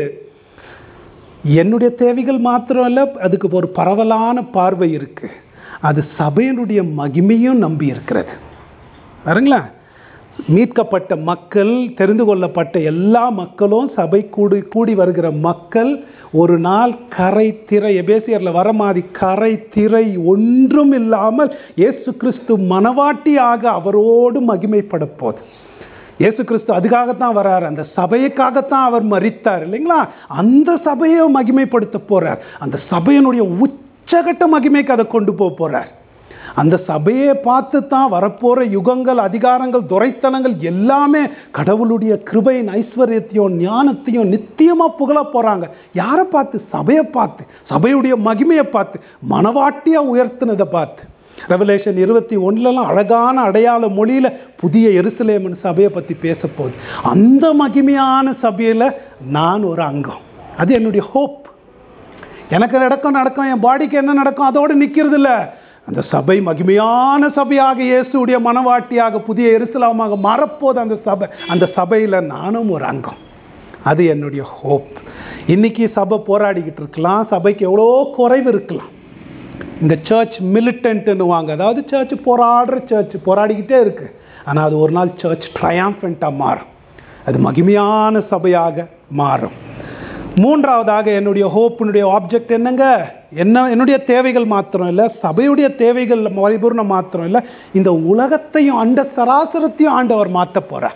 என்னுடைய தேவைகள் மாத்திரம் இல்லை, அதுக்கு ஒரு பரவலான பார்வை இருக்குது. அது சபையினுடைய மகிமையும் நம்பி இருக்கிறது. பாருங்களா, மீட்கப்பட்ட மக்கள், தெரிந்து கொள்ளப்பட்ட எல்லா மக்களும், சபை கூடி கூடி வருகிற மக்கள் ஒரு நாள் கரை திரை, எபேசியரில் வர மாதிரி கரை திரை ஒன்றும் இல்லாமல் இயேசு கிறிஸ்து மனவாட்டியாக அவரோடு மகிமைப்பட போகுது. இயேசு கிறிஸ்து அதுக்காகத்தான் வர்றார், அந்த சபைக்காகத்தான் அவர் மரித்தார் இல்லைங்களா? அந்த சபையை மகிமைப்படுத்த போறார். அந்த சபையினுடைய உச்சகட்ட மகிமைக்கு அதை கொண்டு போக போறார். அந்த சபையை பார்த்து தான் வரப்போகிற யுகங்கள், அதிகாரங்கள், துரைத்தனங்கள் எல்லாமே கடவுளுடைய கிருபையின் ஐஸ்வர்யத்தையும் ஞானத்தையும் நித்தியமாக புகழ போகிறாங்க. யாரை பார்த்து? சபையை பார்த்து, சபையுடைய மகிமையை பார்த்து, மனவாட்டியாக உயர்த்தினதை பார்த்து. ரெவலேஷன் இருபத்தி ஒன்றுலலாம் அழகான அடையாள மொழியில் புதிய எருசலேமின் சபையை பற்றி பேச போகுது. அந்த மகிமையான சபையில் நான் ஒரு அங்கம். அது என்னுடைய ஹோப். எனக்கு நடக்கும் நடக்கும் என் பாடிக்கு என்ன நடக்கும் அதோடு நிற்கிறது இல்லை. அந்த சபை மகிமையான சபையாக, இயேசுடைய மனவாட்டியாக, புதிய எருசலேமாக மாறப்போது அந்த சபை. அந்த சபையில் நானும் ஒரு அங்கம். அது என்னுடைய ஹோப். இன்றைக்கி சபை போராடிக்கிட்டு இருக்கலாம், சபைக்கு எவ்வளோ குறைவு இருக்கலாம். இந்த சர்ச் மிலிட்டன்ட்டுன்னு வாங்க, அதாவது சர்ச் போராடுற சர்ச் போராடிக்கிட்டே இருக்குது. ஆனால் அது ஒரு நாள் சர்ச் ட்ரையம்ஃபண்ட்டாக மாறும். அது மகிமையான சபையாக மாறும். மூன்றாவதாக என்னுடைய ஹோப்பினுடைய ஆப்ஜெக்ட் என்னங்க? என்ன என்னுடைய தேவைகள் மாத்திரம் இல்லை, சபையுடைய தேவைகள் பரிபூர்ணம் மாத்திரம் இல்லை, இந்த உலகத்தையும் அண்ட சராசரத்தையும் ஆண்டவர் மாற்ற போகிறார்.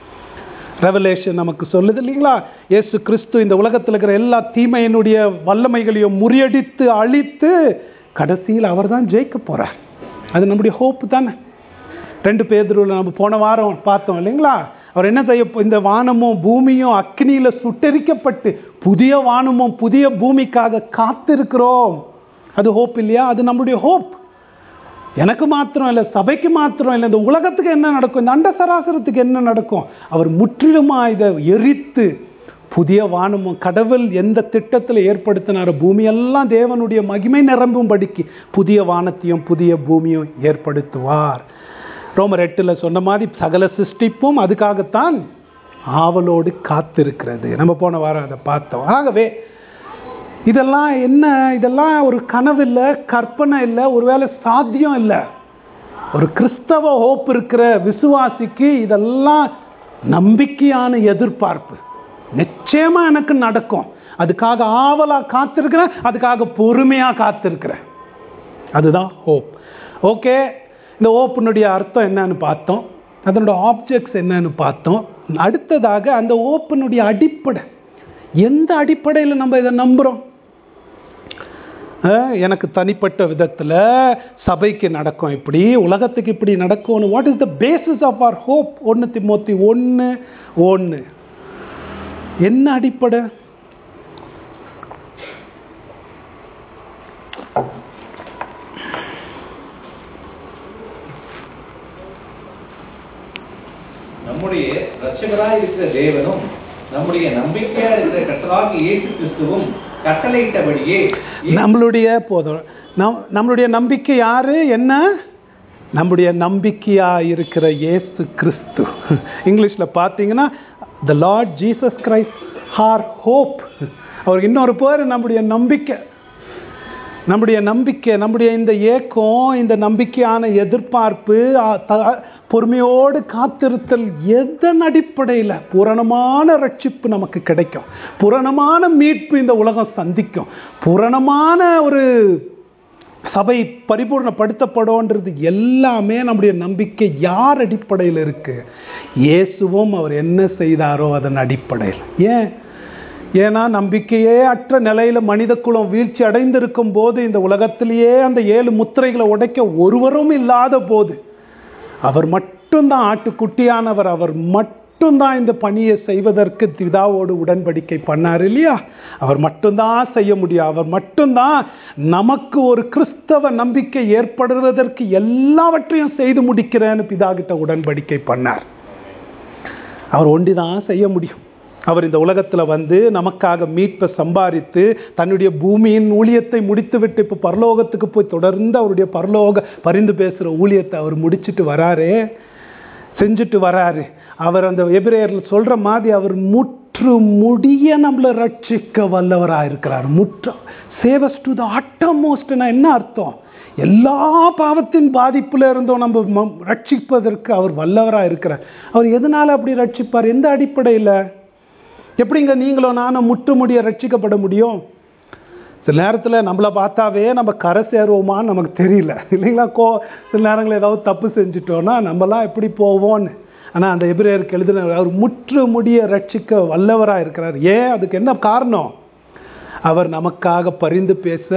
ரெவலேஷன் நமக்கு சொல்லுது இல்லைங்களா? இயேசு கிறிஸ்து இந்த உலகத்தில் இருக்கிற எல்லா தீமையினுடைய வல்லமைகளையும் முறியடித்து அழித்து கடைசியில் அவர் தான் ஜெயிக்க போகிறார். அது நம்முடைய ஹோப்பு தானே. ரெண்டு பேதுருவில் நம்ம போன வாரம் பார்த்தோம் இல்லைங்களா? அவர் என்ன செய்ய, இந்த வானமும் பூமியும் அக்னியில் சுட்டெரிக்கப்பட்டு புதிய வானமும் புதிய பூமிக்காக காத்திருக்கிறோம். அது ஹோப் இல்லையா? அது நம்முடைய ஹோப். எனக்கு மாத்திரம் இல்லை, சபைக்கு மாத்திரம் இல்லை, இந்த உலகத்துக்கு என்ன நடக்கும், இந்த அண்ட சராசரத்துக்கு என்ன நடக்கும், அவர் முற்றிலுமாக இதை எரித்து புதிய வானமும், கடவுள் எந்த திட்டத்தில் ஏற்படுத்தினாரோ பூமியெல்லாம் தேவனுடைய மகிமை நிரம்பும்படிக்கு புதிய வானத்தையும் புதிய பூமியும் ஏற்படுத்துவார். ரோமர் எட்டில் சொன்ன மாதிரி சகல சிருஷ்டிப்பும் அதுக்காகத்தான் ஆவலோடு காத்திருக்கிறது. நம்ம போன வாரம் அதை பார்த்தோம். ஆகவே இதெல்லாம் என்ன, இதெல்லாம் ஒரு கனவு இல்லை, கற்பனை இல்லை, ஒருவேளை சாத்தியம் இல்லை. ஒரு கிறிஸ்தவ ஹோப் இருக்கிற விசுவாசிக்கு இதெல்லாம் நம்பிக்கையான எதிர்பார்ப்பு. நிச்சயமாக எனக்கு நடக்கும், அதுக்காக ஆவலாக காத்திருக்கிறேன், அதுக்காக பொறுமையாக காத்திருக்கிறேன். அதுதான் ஹோப். ஓகே, இந்த ஹோப்பினுடைய அர்த்தம் என்னன்னு பார்த்தோம், அதனோட ஆப்ஜெக்ட்ஸ் என்னன்னு பார்த்தோம். அடுத்ததாக அந்த ஹோப்பினுடைய அடிப்படை, எந்த அடிப்படையில் நம்ம இதை நம்புகிறோம்? எனக்கு தனிப்பட்ட விதத்தில் சபைக்கு நடக்கும் இப்படி, உலகத்துக்கு இப்படி நடக்கும்னு. What is the basis of our hope? ஒன்று திமோத்தி ஒன்று ஒன்று என்ன அடிப்படை? நம்முடைய இரட்சகராய் இருக்கிற தேவனும் நம்முடைய நம்பிக்கையா இருக்கிற கர்த்தராகிய இயேசு கிறிஸ்துவும் கட்டளையிட்டபடியே. நம்மளுடைய போதும் நம் நம்மளுடைய நம்பிக்கை யாரு? என்ன? நம்முடைய நம்பிக்கையா இருக்கிற இயேசு கிறிஸ்து. இங்கிலீஷில் பார்த்தீங்கன்னா the Lord Jesus Christ our hope. அவருக்கு இன்னொரு பேர் நம்முடைய நம்பிக்கை. நம்முடைய நம்பிக்கை, நம்முடைய இந்த ஏக்கம், இந்த நம்பிக்கையான எதிர்பார்ப்பு, பொறுமையோடு காத்திருத்தல், எதன் அடிப்படையில் பூரணமான ரட்சிப்பு நமக்கு கிடைக்கும், பூரணமான மீட்பு இந்த உலகம் சந்திக்கும், பூரணமான ஒரு சபை பரிபூர்ணப்படுத்தப்படும்ன்றது எல்லாமே நம்முடைய நம்பிக்கை யார் அடிப்படையில் இருக்குது? இயேசுவும் அவர் என்ன செய்தாரோ அதன் அடிப்படையில். ஏன்? ஏன்னா நம்பிக்கையே அற்ற நிலையில் மனித குலம் வீழ்ச்சி அடைந்திருக்கும் போது, இந்த உலகத்திலேயே அந்த ஏழு முத்திரைகளை உடைக்க ஒருவரும் இல்லாத போது, அவர் மட்டும்தான் ஆட்டுக்குட்டியானவர், அவர் மட்டும்தான் இந்த பணியை செய்வதற்கு பிதாவோடு உடன்படிக்கை பண்ணார் இல்லையா? அவர் மட்டும்தான் செய்ய முடியும். அவர் மட்டும்தான் நமக்கு ஒரு கிறிஸ்தவ நம்பிக்கை ஏற்படுவதற்கு எல்லாவற்றையும் செய்து முடிக்கிறேன்னு பிதா கிட்ட உடன்படிக்கை பண்ணார். அவர் ஒண்டிதான் செய்ய முடியும். அவர் இந்த உலகத்தில் வந்து நமக்காக மீட்பை சம்பாதித்து தன்னுடைய பூமியின் ஊழியத்தை முடித்துவிட்டு இப்போ பரலோகத்துக்கு போய் தொடர்ந்து அவருடைய பரலோக பரிந்து பேசுகிற ஊழியத்தை அவர் முடிச்சுட்டு வராரு, செஞ்சுட்டு வராரு. அவர் அந்த எபிரேயரில் சொல்கிற மாதிரி அவர் முற்று முடிய நம்மளை ரட்சிக்க வல்லவராக இருக்கிறார். முற்று சேவஸ் டு த அட்டமோஸ்ட்னா என்ன அர்த்தம்? எல்லா பாவத்தின் பாதிப்பில் இருந்தோம் நம்ம ரட்சிப்பதற்கு அவர் வல்லவராக இருக்கிறார். அவர் எதனால் அப்படி ரட்சிப்பார்? எந்த அடிப்படையில்? எப்படிங்க நீங்களும் நானும் முற்று முடிய ரட்சிக்கப்பட முடியும்? சில நேரத்தில் நம்மளை பார்த்தாவே நம்ம கரை சேருவோமான்னு நமக்கு தெரியல இல்லைங்களா? கோ சில நேரங்களில் ஏதாவது தப்பு செஞ்சுட்டோன்னா நம்மலாம் எப்படி போவோன்னு. ஆனால் அந்த எபிரேயருக்கு எழுதின அவர் முற்று முடிய ரட்சிக்க வல்லவராக இருக்கிறார். ஏன்? அதுக்கு என்ன காரணம்? அவர் நமக்காக பரிந்து பேச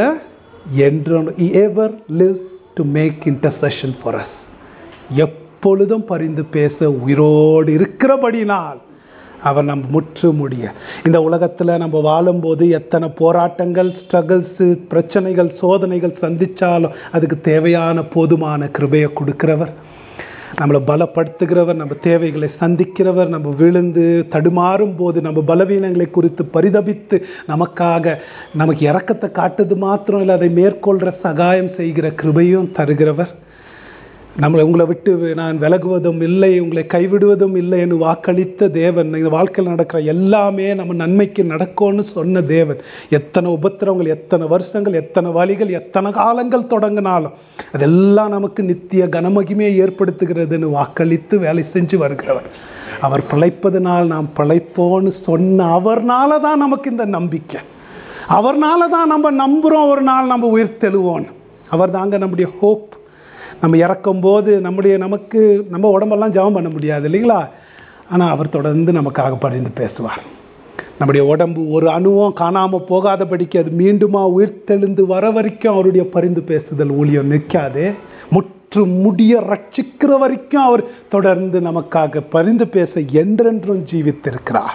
என்று ever lives to make intercession for us. எப்பொழுதும் பரிந்து பேச உயிரோடு இருக்கிறபடினால் அவர் நம்ம முற்று முடிய. இந்த உலகத்தில் நம்ம வாழும்போது எத்தனை போராட்டங்கள், ஸ்ட்ரகிள்ஸு, பிரச்சனைகள், சோதனைகள் சந்தித்தாலும் அதுக்கு தேவையான போதுமான கிருபையை கொடுக்கிறவர், நம்மளை பலப்படுத்துகிறவர், நம்ம தேவைகளை சந்திக்கிறவர், நம்ம விழுந்து தடுமாறும் போது நம்ம பலவீனங்களை குறித்து பரிதபித்து நமக்காக நமக்கு இரக்கத்தை காட்டுது மாத்திரம் இல்லை, அதை மேற்கொள்கிற சகாயம் செய்கிற கிருபையும் தருகிறவர். நம்மளை உங்களை விட்டு நான் விலகுவதும் இல்லை, உங்களை கைவிடுவதும் இல்லை என்று வாக்களித்த தேவன், இந்த வாழ்க்கையில் நடக்கிற எல்லாமே நம்ம நன்மைக்கு நடக்கும்னு சொன்ன தேவன், எத்தனை உபத்திரவங்கள், எத்தனை வருஷங்கள், எத்தனை வழிகள், எத்தனை காலங்கள் தொடங்கினாலும் அதெல்லாம் நமக்கு நித்திய கனமகிமையை ஏற்படுத்துகிறதுன்னு வாக்களித்து வேலை செஞ்சு வருகிறவர். அவர் பிழைப்பதனால் நாம் பிழைப்போன்னு சொன்ன அவர்னால தான் நமக்கு இந்த நம்பிக்கை. அவர்னால தான் நம்ம நம்புகிறோம் ஒரு நாள் நம்ம உயிர் தெழுவோன்னு. அவர் தாங்க நம்முடைய ஹோப். நம்ம இறக்கும்போது நம்முடைய நமக்கு நம்ம உடம்பெல்லாம் ஜெபம் பண்ண முடியாது இல்லைங்களா? ஆனால் அவர் தொடர்ந்து நமக்காக பரிந்து பேசுவார். நம்முடைய உடம்பு ஒரு அணுவும் காணாமல் போகாதபடிக்கு அது மீண்டுமா உயிர்த்தெழுந்து வர வரைக்கும் அவருடைய பரிந்து பேசுதல் ஊழியம் நிற்காது. முற்று முடிய ரட்சிக்கிற வரைக்கும் அவர் தொடர்ந்து நமக்காக பரிந்து பேச என்றென்றும் ஜீவித்திருக்கிறார்.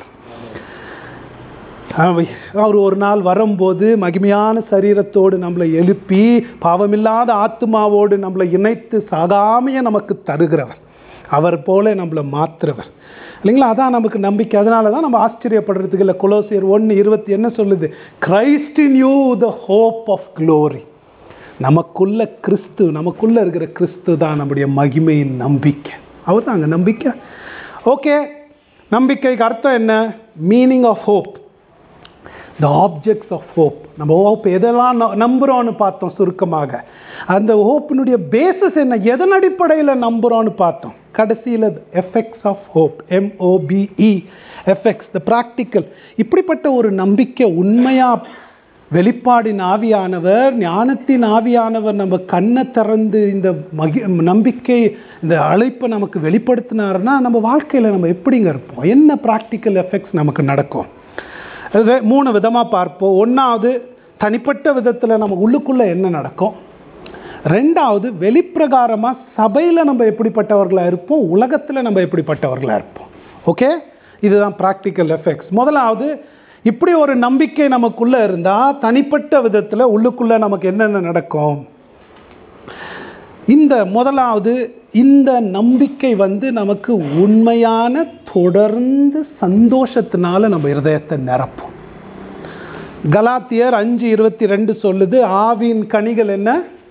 அவர் ஒரு நாள் வரும்போது மகிமையான சரீரத்தோடு நம்மளை எழுப்பி பாவமில்லாத ஆத்மாவோடு நம்மளை இணைத்து சாகாமையை நமக்கு தருகிறவர், அவர் போல நம்மளை மாற்றுறவர் இல்லைங்களா? அதான் நமக்கு நம்பிக்கை. அதனால தான் நம்ம ஆச்சரியப்படுறதுக்கு இல்லை. கொலோசியர் ஒன்று இருபத்தி என்ன சொல்லுது? Christ in you the hope of glory. நமக்குள்ள கிறிஸ்து, நமக்குள்ள இருக்கிற கிறிஸ்து தான் நம்முடைய மகிமையின் நம்பிக்கை. அவர் தான் அங்கே நம்பிக்கை. ஓகே, நம்பிக்கைக்கு அர்த்தம் என்ன? Meaning of hope, the objects of hope. நம்ம ஹோப் எதெல்லாம் நம்புகிறோன்னு பார்த்தோம் சுருக்கமாக. அந்த ஹோப்பினுடைய பேசிஸ் என்ன, எதன் அடிப்படையில் நம்புகிறோன்னு பார்த்தோம். கடைசியில் effects of hope, MOPE, effects, the practical. இப்படிப்பட்ட ஒரு நம்பிக்கை உண்மையாக வெளிப்பாடின் ஆவியானவர், ஞானத்தின் ஆவியானவர் நம்ம கண்ணை திறந்து இந்த மகி நம்பிக்கை இந்த அழைப்பை நமக்கு வெளிப்படுத்தினாருன்னா நம்ம வாழ்க்கையில் நம்ம எப்படிங்க இருப்போம்? என்ன ப்ராக்டிக்கல் எஃபெக்ட்ஸ் நமக்கு நடக்கும்? மூணு விதமாக பார்ப்போம். ஒன்றாவது தனிப்பட்ட விதத்தில் நம்ம உள்ளுக்குள்ளே என்ன நடக்கும். ரெண்டாவது வெளிப்பிரகாரமாக சபையில் நம்ம எப்படிப்பட்டவர்களாக இருப்போம், உலகத்தில் நம்ம எப்படிப்பட்டவர்களாக இருப்போம். ஓகே, இதுதான் ப்ராக்டிக்கல் எஃபெக்ட்ஸ். முதலாவது, இப்படி ஒரு நம்பிக்கை நமக்குள்ளே இருந்தால் தனிப்பட்ட விதத்தில் உள்ளுக்குள்ளே நமக்கு என்னென்ன நடக்கும். இந்த முதலாவது, இந்த நம்பிக்கை வந்து நமக்கு உண்மையான தொடர்ந்து சந்தோஷத்தினால நம்ம இருதயத்தை நிரப்பும். கலாத்தியர் அஞ்சு இருபத்தி ரெண்டு சொல்லுது, ஆவியின் கனிகள் என்ன?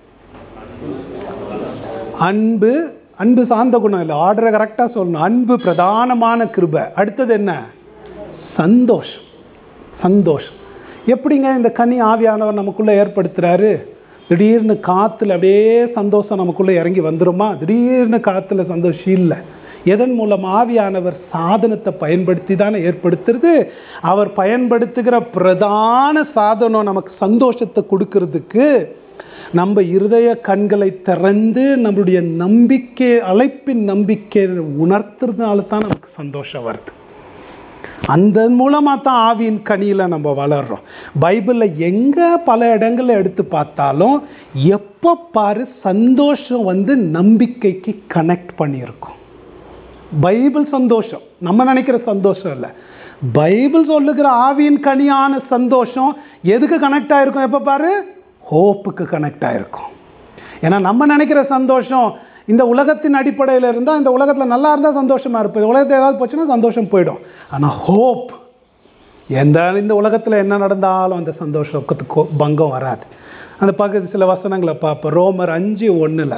அன்பு. அன்பு சார்ந்த குணம் இல்லை, ஆர்டரை கரெக்டாக சொல்லணும். அன்பு பிரதானமான கிருபை. அடுத்தது என்ன? சந்தோஷம். சந்தோஷம் எப்படிங்க இந்த கனி ஆவியானவர் நமக்குள்ளே ஏற்படுத்துகிறாரு? திடீர்னு காற்றுல அப்படியே சந்தோஷம் நமக்குள்ளே இறங்கி வந்துடுமா? திடீர்னு காற்றுல சந்தோஷம் இல்லை. எதன் மூலம்? ஆவியானவர் சாதனத்தை பயன்படுத்தி தானே ஏற்படுத்துறது. அவர் பயன்படுத்துகிற பிரதான சாதனம் நமக்கு சந்தோஷத்தை கொடுக்கறதுக்கு நம்ம இருதய கண்களை திறந்து நம்மளுடைய நம்பிக்கை, அழைப்பின் நம்பிக்கை உணர்த்துறதுனால தான் நமக்கு சந்தோஷம் வருது. அந்த மூலமாக தான் ஆவியின் கனியில் நம்ம வளர்றோம். பைபிளில் எங்கே பல இடங்களில் எடுத்து பார்த்தாலும் எப்போ பாரு சந்தோஷம் வந்து நம்பிக்கைக்கு கனெக்ட் பண்ணியிருக்கும். பைபிள் சந்தோஷம் நம்ம நினைக்கிற சந்தோஷம் இல்லை. பைபிள் சொல்லுகிற ஆவியின் கனியான சந்தோஷம் எதுக்கு கனெக்ட் ஆகிருக்கும்? எப்போ பாரு ஹோப்புக்கு கனெக்ட் ஆகிருக்கும். ஏன்னா நம்ம நினைக்கிற சந்தோஷம் இந்த உலகத்தின் அடிப்படையில் இருந்தால், இந்த உலகத்தில் நல்லா இருந்தால் சந்தோஷமாக இருப்பது, உலகத்தில் ஏதாவது போச்சுன்னா சந்தோஷம் போயிடும். ஆனால் ஹோப், எந்த இந்த உலகத்தில் என்ன நடந்தாலும் அந்த சந்தோஷத்துக்கு பங்கம் வராது. அந்த பகுதி சில வசனங்களை பார்ப்போம். ரோமர் அஞ்சு ஒன்றில்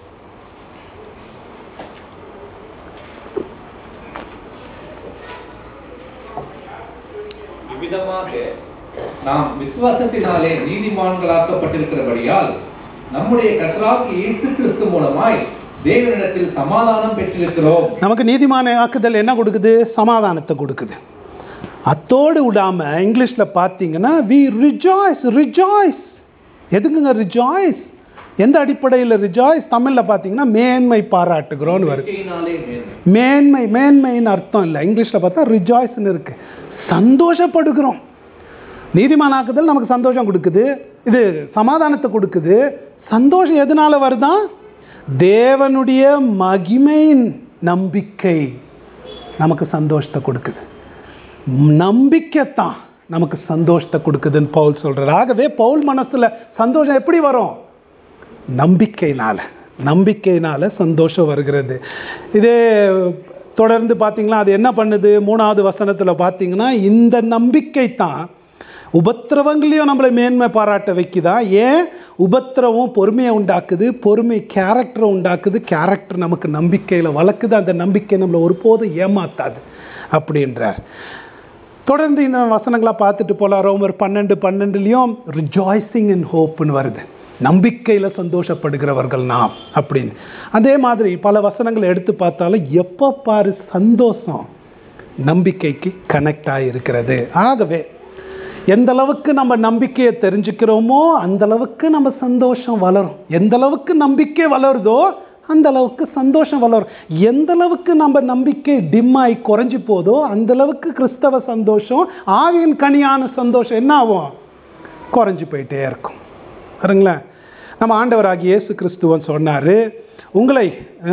இவ்விதமாக நாம் விசுவாசத்தினாலே நீதிமான்களாக்கப்பட்டிருக்கிறபடியால் நம்முடைய கர்த்தராகிய இயேசு கிறிஸ்து மூலமாய் தேவனிடத்தில் சமாதானம் பெற்றிருக்கிறோம். நமக்கு நீதிமான ஆக்குதல் என்ன கொடுக்குது? சமாதானத்தை கொடுக்குது. அத்தோடு விடாம இங்கிலீஷ்ல பார்த்தீங்கன்னா we rejoice, rejoice. எதுக்குங்க ரிஜாய்ஸ்? எந்த அடிப்படையில் ரிஜாய்ஸ்? தமிழ்ல பார்த்தீங்கன்னா மேன்மை பாராட்டுகிறோன்னு வருது. மேன்மை, மேன்மைன்னு அர்த்தம் இல்லை. இங்கிலீஷ்ல பார்த்தா ரிஜாய்ஸ்ன்னு இருக்கு. சந்தோஷப்படுகிறோம். நீதிமானாக்குதல் நமக்கு சந்தோஷம் கொடுக்குது, இது சமாதானத்தை கொடுக்குது. சந்தோஷம் எதனால வருதான்? தேவனுடைய மகிமையின் நம்பிக்கை நமக்கு சந்தோஷத்தை கொடுக்குது. நம்பிக்கை தான் நமக்கு சந்தோஷத்தை கொடுக்குதுன்னு பவுல் சொல்றார். ஆகவே பவுல் மனசுல சந்தோஷம் எப்படி வரும்? நம்பிக்கையினால. நம்பிக்கையினால சந்தோஷம் வருகிறது. இதே தொடர்ந்து பார்த்தீங்களா அது என்ன பண்ணுது? மூணாவது வசனத்தில் பார்த்தீங்கன்னா இந்த நம்பிக்கை தான் உபத்திரவங்களையும் நம்மளை மேன்மை பாராட்ட வைக்குதா. ஏன்? உபத்திரவம் பொறுமையை உண்டாக்குது, பொறுமை கேரக்டரை உண்டாக்குது, கேரக்டர் நமக்கு நம்பிக்கையில் வளர்க்குது. அந்த நம்பிக்கை நம்மளை ஒருபோதும் ஏமாத்தாது அப்படின்றார். தொடர்ந்து இந்த வசனங்களாக பார்த்துட்டு போகலாம். ரோமர் பன்னெண்டு பன்னெண்டுலேயும் ரிஜாய்சிங் இன் ஹோப்னு வருது. நம்பிக்கையில் சந்தோஷப்படுகிறவர்கள் நாம் அப்படின்னு. அதே மாதிரி பல வசனங்களை எடுத்து பார்த்தாலும் எப்போ பாரு சந்தோஷம் நம்பிக்கைக்கு கனெக்ட் ஆகியிருக்கிறது. ஆகவே எந்த அளவுக்கு நம்ம நம்பிக்கையை தெரிஞ்சுக்கிறோமோ அந்த அளவுக்கு நம்ம சந்தோஷம் வளரும். எந்த அளவுக்கு நம்பிக்கை வளருதோ அந்த அளவுக்கு சந்தோஷம் வளரும். எந்த அளவுக்கு நம்ம நம்பிக்கை டிம்மாகி குறைஞ்சி போதோ அந்த அளவுக்கு கிறிஸ்தவ சந்தோஷம், ஆவியின் கனியான சந்தோஷம் என்ன ஆகும்? குறைஞ்சி போயிட்டே இருக்கும். சரிங்களேன்? நம்ம ஆண்டவராகிய இயேசு கிறிஸ்துவன் சொன்னார், உங்களை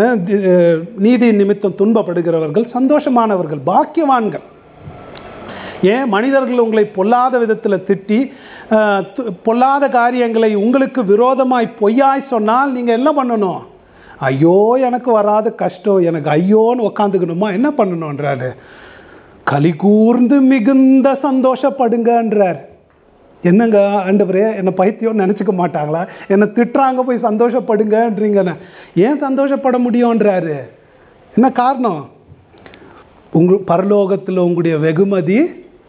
நீதி நிமித்தம் துன்பப்படுகிறவர்கள் சந்தோஷமானவர்கள், பாக்கியவான்கள். ஏன்? மனிதர்கள் உங்களை பொல்லாத விதத்தில் திட்டி பொல்லாத காரியங்களை உங்களுக்கு விரோதமாய் பொய்யாய் சொன்னால் நீங்கள் என்ன பண்ணணும்? ஐயோ எனக்கு வராத கஷ்டம், எனக்கு ஐயோன்னு உக்காந்துக்கணுமா? என்ன பண்ணணுன்றாரு? களி கூர்ந்து மிகுந்த சந்தோஷப்படுங்கன்றார். என்னங்க ஆண்டவரே, என்னை பைத்தியம் நினச்சிக்க மாட்டாங்களா? என்னை திட்டுறாங்க போய் சந்தோஷப்படுங்கன்றீங்கன்னு. ஏன் சந்தோஷப்பட முடியும்ன்றாரு? என்ன காரணம்? உங்க பரலோகத்தில் உங்களுடைய வெகுமதி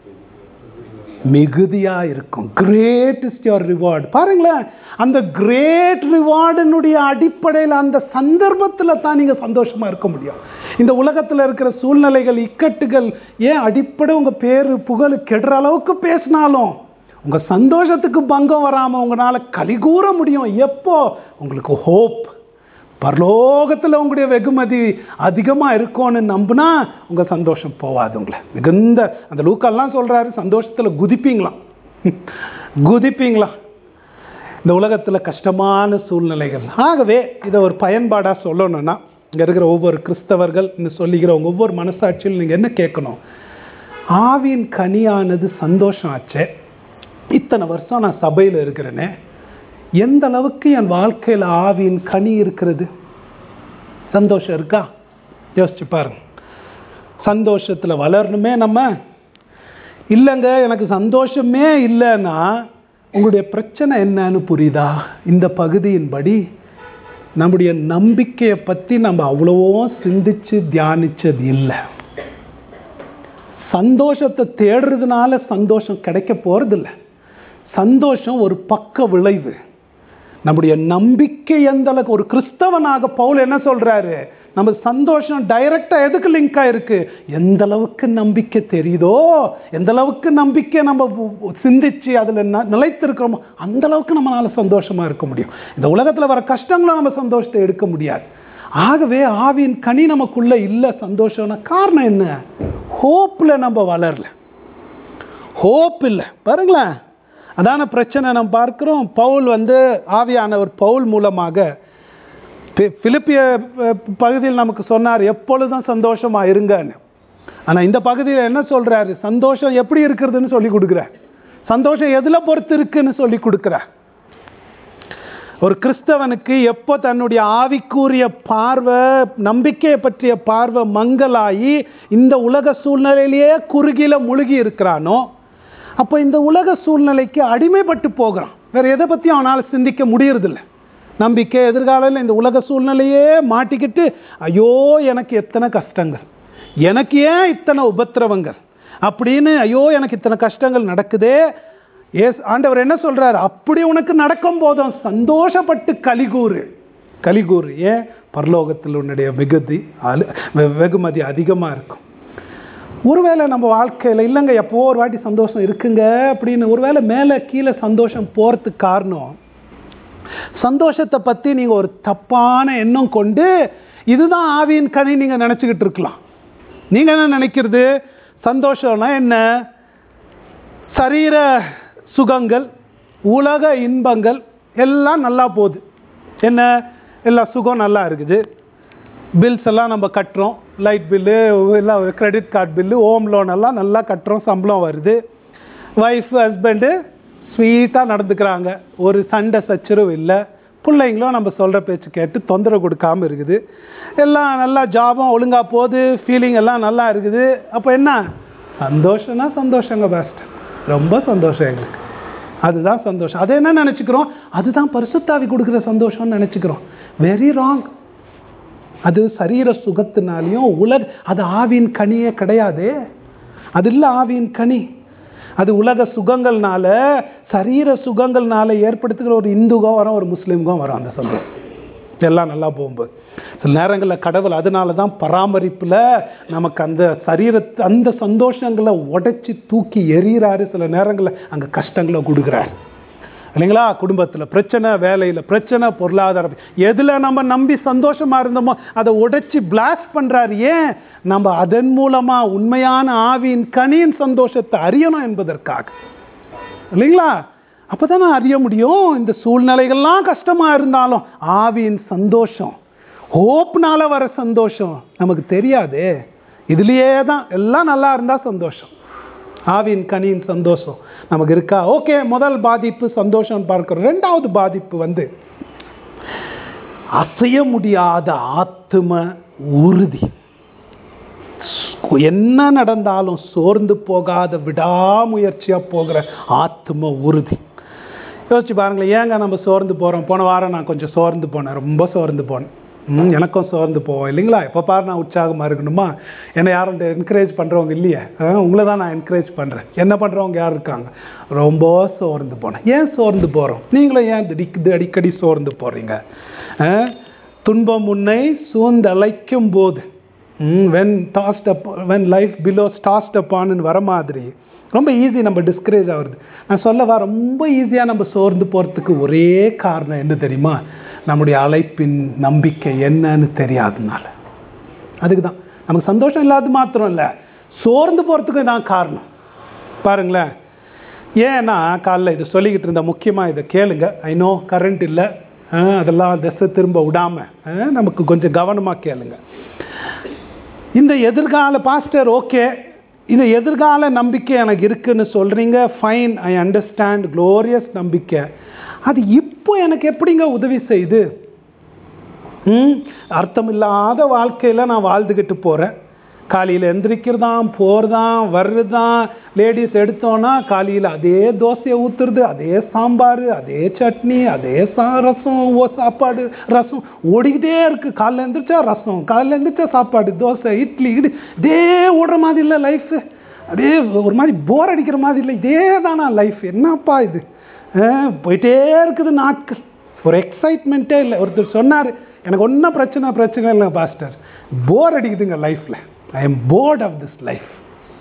மிகுதியாக இருக்கும். Great is your reward. பாருங்களேன், அந்த கிரேட் ரிவார்டினுடைய அடிப்படையில் அந்த சந்தர்ப்பத்தில் தான் நீங்கள் சந்தோஷமாக இருக்க முடியும். இந்த உலகத்தில் இருக்கிற சூழ்நிலைகள், இக்கட்டுகள், ஏன் அடிப்படை உங்கள் பேர் புகழ் கெடுற அளவுக்கு பேசினாலும் உங்கள் சந்தோஷத்துக்கு பங்கம் வராமல் உங்களால் கலிகூற முடியும். எப்போ? உங்களுக்கு ஹோப், பரலோகத்தில் உங்களுடைய வெகுமதி அதிகமாக இருக்கும்னு நம்பினா உங்கள் சந்தோஷம் போகாது. உங்களை மிகுந்த அந்த லூக்கால்லாம் சொல்கிறாரு, சந்தோஷத்தில் குதிப்பீங்களாம் குதிப்பீங்களா இந்த உலகத்தில் கஷ்டமான சூழ்நிலைகள். ஆகவே இதை ஒரு பயன்பாடாக சொல்லணும்னா இங்கே இருக்கிற ஒவ்வொரு கிறிஸ்தவர்கள் இந்த சொல்லிக்கிறவங்க ஒவ்வொரு மனசாட்சியில் நீங்கள் என்ன கேட்கணும்? ஆவியின் கனியானது சந்தோஷம் ஆச்சே. இத்தனை வருஷம் நான் சபையில் இருக்கிறேனே, எந்த அளவுக்கு என் வாழ்க்கையில் ஆவியின் கனி இருக்கிறது? சந்தோஷம் இருக்கா? யோசிச்சு பாருங்க. சந்தோஷத்தில் வளரணுமே நம்ம. இல்லைங்க எனக்கு சந்தோஷமே இல்லைன்னா உங்களுடைய பிரச்சனை என்னன்னு புரியுதா? இந்த பகுதியின்படி நம்முடைய நம்பிக்கையை பற்றி நம்ம அவ்வளவோ சிந்திச்சு தியானிச்சது இல்லை. சந்தோஷத்தை தேடுறதுனால சந்தோஷம் கிடைக்க போகிறதில்ல. சந்தோஷம் ஒரு பக்க விளைவு. நம்முடைய நம்பிக்கை எந்த அளவுக்கு, ஒரு கிறிஸ்தவனாக பவுல் என்ன சொல்றாரு, நம்ம சந்தோஷம் டைரக்டா எதுக்கு லிங்க் ஆயிருக்கு, எந்த அளவுக்கு நம்பிக்கை தெரியுதோ, எந்த அளவுக்கு நம்பிக்கை நம்ம சிந்திச்சு அதுல நிலைத்திருக்கிறோமோ அந்த அளவுக்கு நம்மளால சந்தோஷமா இருக்க முடியும். இந்த உலகத்துல வர கஷ்டங்களை நம்ம சந்தோஷத்தை எடுக்க முடியாது. ஆகவே ஆவியின் கனி நமக்குள்ள இல்லை சந்தோஷம்னா காரணம் என்ன? ஹோப்ல நம்ம வளரல, ஹோப் இல்லை. பாருங்களேன், அதான பிரச்சனை நம்ம பார்க்கிறோம். பவுல் வந்து ஆவியானவர் பவுல் மூலமாக பிலிப்பிய பகுதியில் நமக்கு சொன்னார் எப்பொழுதும் சந்தோஷமா இருங்கன்னு. ஆனா இந்த பகுதியில் என்ன சொல்றாரு, சந்தோஷம் எப்படி இருக்கிறதுன்னு சொல்லி கொடுக்குறார், சந்தோஷம் எதுல பொறுத்து இருக்குன்னு சொல்லி கொடுக்குறார். ஒரு கிறிஸ்தவனுக்கு எப்போ தன்னுடைய ஆவிக்குரிய பார்வை, நம்பிக்கையை பற்றிய பார்வை மங்கலாகி இந்த உலக சூழ்நிலையிலேயே குறுகில முழுகி இருக்கிறானோ, அப்போ இந்த உலக சூழ்நிலைக்கு அடிமைப்பட்டு போகிறான். வேற எதை பற்றியும் அவனால் சிந்திக்க முடியறதில்லை. நம்பிக்கை, எதிர்காலையில் இந்த உலக சூழ்நிலையே மாட்டிக்கிட்டு, ஐயோ எனக்கு எத்தனை கஷ்டங்கள், எனக்கு ஏன் இத்தனை உபத்திரவங்கள் அப்படின்னு, ஐயோ எனக்கு இத்தனை கஷ்டங்கள் நடக்குதே. ஏஸ் ஆண்டவர் என்ன சொல்றார், அப்படி உனக்கு நடக்கும் போதும் சந்தோஷப்பட்டு கலிகூறு. கலிகூறு ஏன்? பரலோகத்தில் உன்னுடைய மிகுதி வெகுமதி அதிகமாக இருக்கும். ஒருவேளை நம்ம வாழ்க்கையில் இல்லைங்க எப்போ ஒரு வாட்டி சந்தோஷம் இருக்குங்க அப்படின்னு, ஒருவேளை மேலே கீழே சந்தோஷம் போகிறதுக்கு காரணம், சந்தோஷத்தை பற்றி நீங்கள் ஒரு தப்பான எண்ணம் கொண்டு இதுதான் ஆவியின் கனி நீங்கள் நினச்சிக்கிட்டு இருக்கலாம். நீங்கள் என்ன நினைக்கிறது, சந்தோஷம்னா என்ன, சரீர சுகங்கள், உலக இன்பங்கள் எல்லாம் நல்லா போகுது, என்ன எல்லா சுகம் நல்லா இருக்குது, பில்ஸ் எல்லாம் நம்ம கட்டுறோம், லைட் பில்லு எல்லாம், credit card bill, home loan எல்லாம் நல்லா கட்டுறோம், சம்பளம் வருது, ஒய்ஃப் ஹஸ்பண்டு ஸ்வீட்டாக நடந்துக்கிறாங்க, ஒரு சண்டை சச்சரவு இல்லை, பிள்ளைங்களும் நம்ம சொல்கிற பேச்சு கேட்டு தொந்தரவு கொடுக்காமல் இருக்குது, எல்லாம் நல்லா ஜாபும் ஒழுங்காக போகுது, ஃபீலிங் எல்லாம் நல்லா இருக்குது. அப்போ என்ன சந்தோஷம்னா சந்தோஷங்க பாஸ்ட், ரொம்ப சந்தோஷம் எங்களுக்கு, அதுதான் சந்தோஷம். அதை என்ன நினச்சிக்கிறோம், அதுதான் பரிசுத்தாவி கொடுக்குற சந்தோஷம்னு நினச்சிக்கிறோம். Very wrong. அது சரீர சுகத்தினாலையும் உலக, அது ஆவியின் கனியே கிடையாதே, அது இல்லை ஆவியின் கனி. அது உலக சுகங்கள்னால, சரீர சுகங்கள்னால ஏற்படுத்துகிற ஒரு இந்துகோ வரும், ஒரு முஸ்லீம்கோ வரும் அந்த சந்தோஷம், எல்லாம் நல்லா போகும்போது. சில நேரங்களில் கடவுள் அதனால தான் பராமரிப்பில் நமக்கு அந்த சரீரத்தை, அந்த சந்தோஷங்களை உடைச்சி தூக்கி எறிகிறாரு. சில நேரங்களில் அங்கே கஷ்டங்களை கொடுக்குறாரு இல்லைங்களா. குடும்பத்தில் பிரச்சனை, வேலையில் பிரச்சனை, பொருளாதாரம், எதில் நம்ம நம்பி சந்தோஷமாக இருந்தோமோ அதை உடைச்சி பிளாஸ்ட் பண்ணுறாரு. ஏன்? நம்ம அதன் மூலமாக உண்மையான ஆவியின் கனியின் சந்தோஷத்தை அறியணும் என்பதற்காக, இல்லைங்களா. அப்போ தான் நான் அறிய முடியும். இந்த சூழ்நிலைகள்லாம் கஷ்டமாக இருந்தாலும் ஆவியின் சந்தோஷம், ஹோப்னால வர சந்தோஷம் நமக்கு தெரியாதே. இதுலேயே தான் எல்லாம் நல்லா இருந்தால் சந்தோஷம், ஆவியின் கனியின் சந்தோஷம் நமக்கு இருக்கா? ஓகே, முதல் பாதிப்பு சந்தோஷம் பார்க்கிறோம். ரெண்டாவது பாதிப்பு வந்து அசைய முடியாத ஆத்தும உறுதி. என்ன நடந்தாலும் சோர்ந்து போகாத விடாமுயற்சியாக போகிற ஆத்தும உறுதி. யோசிச்சு பாருங்களேன், ஏங்க நம்ம சோர்ந்து போகிறோம்? போன வாரம் நான் கொஞ்சம் சோர்ந்து போனேன், ரொம்ப சோர்ந்து போனேன். ம் எனக்கும் சோர்ந்து போவோம் இல்லைங்களா. எப்போ பாரு நான் உற்சாகமாக இருக்கணுமா? என்னை யாரும் என்கரேஜ் பண்ணுறவங்க இல்லையே, உங்களை தான் நான் என்கரேஜ் பண்ணுறேன். என்ன பண்ணுறவங்க யார் இருக்காங்க? ரொம்ப சோர்ந்து போனேன். ஏன் சோர்ந்து போகிறோம்? நீங்களும் ஏன் திடிக்குது அடிக்கடி சோர்ந்து போகிறீங்க? துன்பம் உன்னை சூழ்ந்தழைக்கும் போது, when tossed up when life billows tossed அப்பான்னு வர மாதிரி ரொம்ப ஈஸி நம்ம டிஸ்கரேஜ் ஆகுறது. நான் சொல்லவா, ரொம்ப ஈஸியாக நம்ம சோர்ந்து போகிறதுக்கு ஒரே காரணம் என்ன தெரியுமா? நம்முடைய அழைப்பின் நம்பிக்கை என்னன்னு தெரியாதனால. அதுக்கு தான் நமக்கு சந்தோஷம் இல்லாத மாத்திரம் இல்லை, சோர்ந்து போகிறதுக்கு தான் காரணம். பாருங்களேன், ஏன்னா காலைல இது சொல்லிக்கிட்டு இருந்த, முக்கியமாக இதை கேளுங்க. ஐநோ கரண்ட் இல்லை, அதெல்லாம் திசை திரும்ப விடாமல் நமக்கு கொஞ்சம் கவனமாக கேளுங்க. இந்த எதிர்கால பாஸ்டர், ஓகே இந்த எதிர்கால நம்பிக்கை எனக்கு இருக்குன்னு சொல்கிறீங்க, ஃபைன், ஐ அண்டர்ஸ்டாண்ட், க்ளோரியஸ் நம்பிக்கை. அது இப்போ எனக்கு எப்படிங்க உதவி செய்யுது? ம் அர்த்தமில்லாத வாழ்க்கையில் நான் வாழ்ந்துக்கிட்டு போகிறேன். காலையில் எந்திரிக்கிறதான், போகிறதான், வர்றதான். லேடிஸ் எடுத்தோன்னா காலையில் அதே தோசையை ஊற்றுறது, அதே சாம்பார், அதே சட்னி, அதே சா ரசம், ஓ சாப்பாடு ரசம் ஓடிக்கிட்டே இருக்குது. காலையில் எழுந்திரிச்சா ரசம், காலையில் எழுந்திரிச்சா சாப்பாடு, தோசை, இட்லி, இடி, இதே ஓடுற மாதிரி இல்லை லைஃபு. அப்படியே ஒரு மாதிரி போர் அடிக்கிற மாதிரி இல்லை, இதே தானா லைஃப்? என்னப்பா இது? போயிட்டே இருக்குது நாட்கள். ஒரு எக்ஸைட்மெண்ட்டே இல்லை. ஒருத்தர் சொன்னார், எனக்கு ஒன்றும் பிரச்சனை பிரச்சனை இல்லை பாஸ்டர், போர் அடிக்குதுங்க லைஃப்பில், I am bored of this life.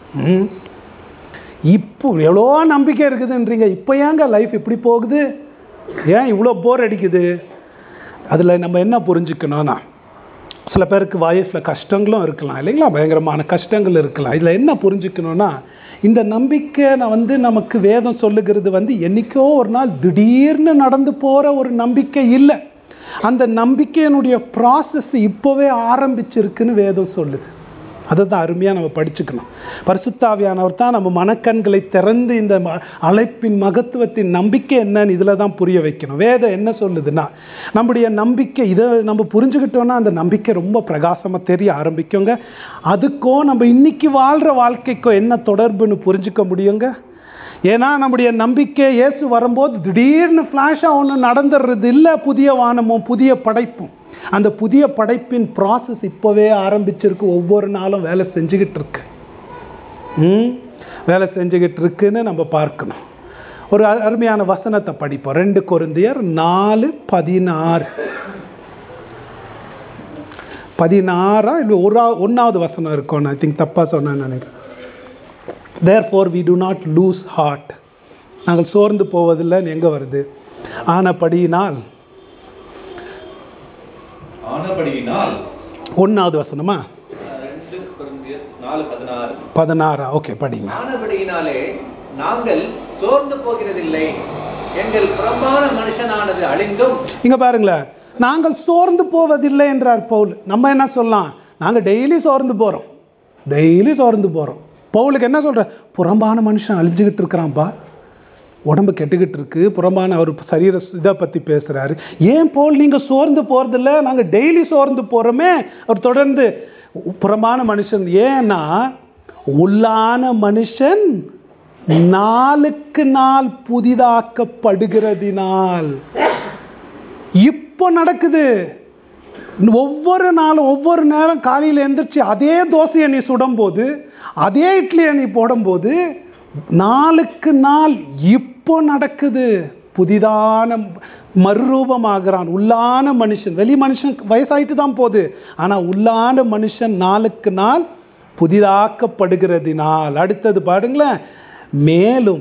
இப்போ எவ்வளோ நம்பிக்கை இருக்குதுன்றீங்க, இப்போ ஏங்க லைஃப் இப்படி போகுது, ஏன் இவ்வளோ போர் அடிக்குது? அதில் நம்ம என்ன புரிஞ்சுக்கணும்னா, சில பேருக்கு லைஃப்பில் கஷ்டங்களும் இருக்கலாம் இல்லைங்களா, பயங்கரமான கஷ்டங்கள் இருக்கலாம். இதில் என்ன புரிஞ்சுக்கணுன்னா, இந்த நம்பிக்கை நான் வந்து நமக்கு வேதம் சொல்லுகிறது வந்து என்றைக்கோ ஒரு நாள் திடீர்னு நடந்து போகிற ஒரு நம்பிக்கை இல்லை. அந்த நம்பிக்கையினுடைய ப்ராசஸ் இப்போவே ஆரம்பிச்சிருக்குன்னு வேதம் சொல்லுது. அதை தான் அருமையாக நம்ம படிச்சுக்கணும். பரிசுத்த ஆவியானவர் தான் நம்ம மனக்கண்களை திறந்து இந்த அழைப்பின் மகத்துவத்தின் நம்பிக்கை என்னன்னு இதில் தான் புரிய வைக்கணும். வேதம் என்ன சொல்லுதுன்னா, நம்முடைய நம்பிக்கை இதை நம்ம புரிஞ்சுக்கிட்டோன்னா அந்த நம்பிக்கை ரொம்ப பிரகாசமாக தெரிய ஆரம்பிக்குங்க. அதுக்கும் நம்ம இன்னைக்கு வாழ்கிற வாழ்க்கைக்கும் என்ன தொடர்புன்னு புரிஞ்சுக்க முடியுங்க. ஏன்னா நம்முடைய நம்பிக்கை இயேசு வரும்போது திடீர்னு ஃப்ளாஷாக ஒன்று நடந்துடுறது இல்லை. புதிய வானமும் புதிய படைப்பும், அந்த புதிய படைப்பின் ப்ராசஸ் இப்போவே ஆரம்பிச்சிருக்கு. ஒவ்வொரு நாளும் வேலை செஞ்சுக்கிட்டு இருக்கு, ம் வேலை செஞ்சுக்கிட்டு இருக்குன்னு நம்ம பார்க்கணும். ஒரு அருமையான வசனத்தை படிப்போம். ரெண்டு கொரிந்தியர் நாலு பதினாறு பதினாறா இல்லை ஒரு ஒன்றாவது வசனம் இருக்கும், ஐ திங்க் தப்பாக சொன்னேன்னு நினைக்கிறேன். Therefore we do not lose heart. நாங்கள் சோர்ந்து போவதில்லைன்னு எங்கே வருது? ஆனபடியினால் ஆனபடியினால் ஒன்றாவது வசனமா பதினாறா? ஓகே, படிங்க. ஆனபடியினாலே நாங்கள் சோர்ந்து போகிறதில்லை, எங்கள் புறம்பான மனுஷனானது அழிந்தும். இங்க பாருங்களேன், நாங்கள் சோர்ந்து போவதில்லை என்றார் பவுல். நம்ம என்ன சொல்லலாம்? நாங்கள் டெய்லி சோர்ந்து போகிறோம், டெய்லி சோர்ந்து போகிறோம். பவுலுக்கு என்ன சொல்ற? புறம்பான மனுஷன் அழிஞ்சுக்கிட்டு இருக்கிறான்ப்பா, உடம்பு கெட்டுக்கிட்டு இருக்கு, புறம்பான அவர் சரீர இதை பற்றி பேசுகிறாரு. ஏன் பவுல் நீங்கள் சோர்ந்து போகிறதில்ல? நாங்கள் டெய்லி சோர்ந்து போகிறோமே. அவர் தொடர்ந்து புறம்பான மனுஷன், ஏன்னா உள்ளான மனுஷன் நாளுக்கு நாள் புதிதாக்கப்படுகிறதினால். இப்போ நடக்குது. ஒவ்வொரு நாளும் ஒவ்வொரு நேரம் காலையில் எழுந்திரிச்சு அதே தோசையை நீ சுடும்போது, அதே இட்லியை நீ போடும்போது, நாளுக்கு நாள் இப்போ நடக்குது. புதிதான மறுரூபமாகிறான் உள்ளான மனுஷன். வெளி மனுஷன் வயசாயிட்டு தான் போகுது, ஆனால் உள்ளான மனுஷன் நாளுக்கு நாள் புதிதாக்கப்படுகிறதினால். அடுத்தது பாருங்களேன், மேலும்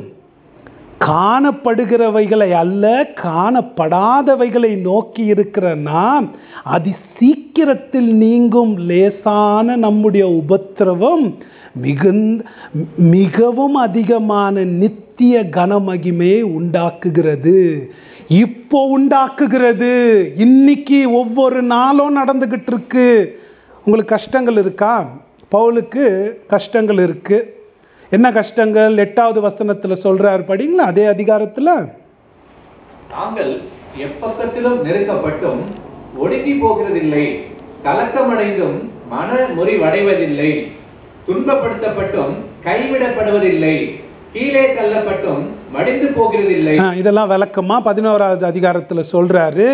காணப்படுகிறவைகளை அல்ல காணப்படாதவைகளை நோக்கி இருக்கிற நாம் அதி சீக்கிரத்தில் நீங்கும் லேசான நம்முடைய உபத்திரவம் மிகுந்த மிகவும் அதிகமான நித்திய கனமகிமையை உண்டாக்குகிறது. இப்போ உண்டாக்குகிறது. இன்னைக்கு ஒவ்வொரு நாளும் நடந்துகிட்டு இருக்கு. உங்களுக்கு கஷ்டங்கள் இருக்கா? பவுலுக்கு கஷ்டங்கள் இருக்கு. என்ன கஷ்டங்கள்? எட்டாவது வசனத்தில் சொல்றார், படிங்களா அதே அதிகாரத்தில். நாங்கள் எப்பக்கத்திலும் நெருக்கப்பட்டும் ஒடுங்கி போகிறதில்லை, கலக்கமடைந்தும் மன முறிவடைவதில்லை, துன்பப்படுத்தப்பட்டும் கைவிடப்படுவதில்லை, கீழே தள்ளப்பட்டும் மடிந்து போகிறதில்லை. இதெல்லாம் விளக்கமா பதினோராவது அதிகாரத்தில் சொல்றாரு.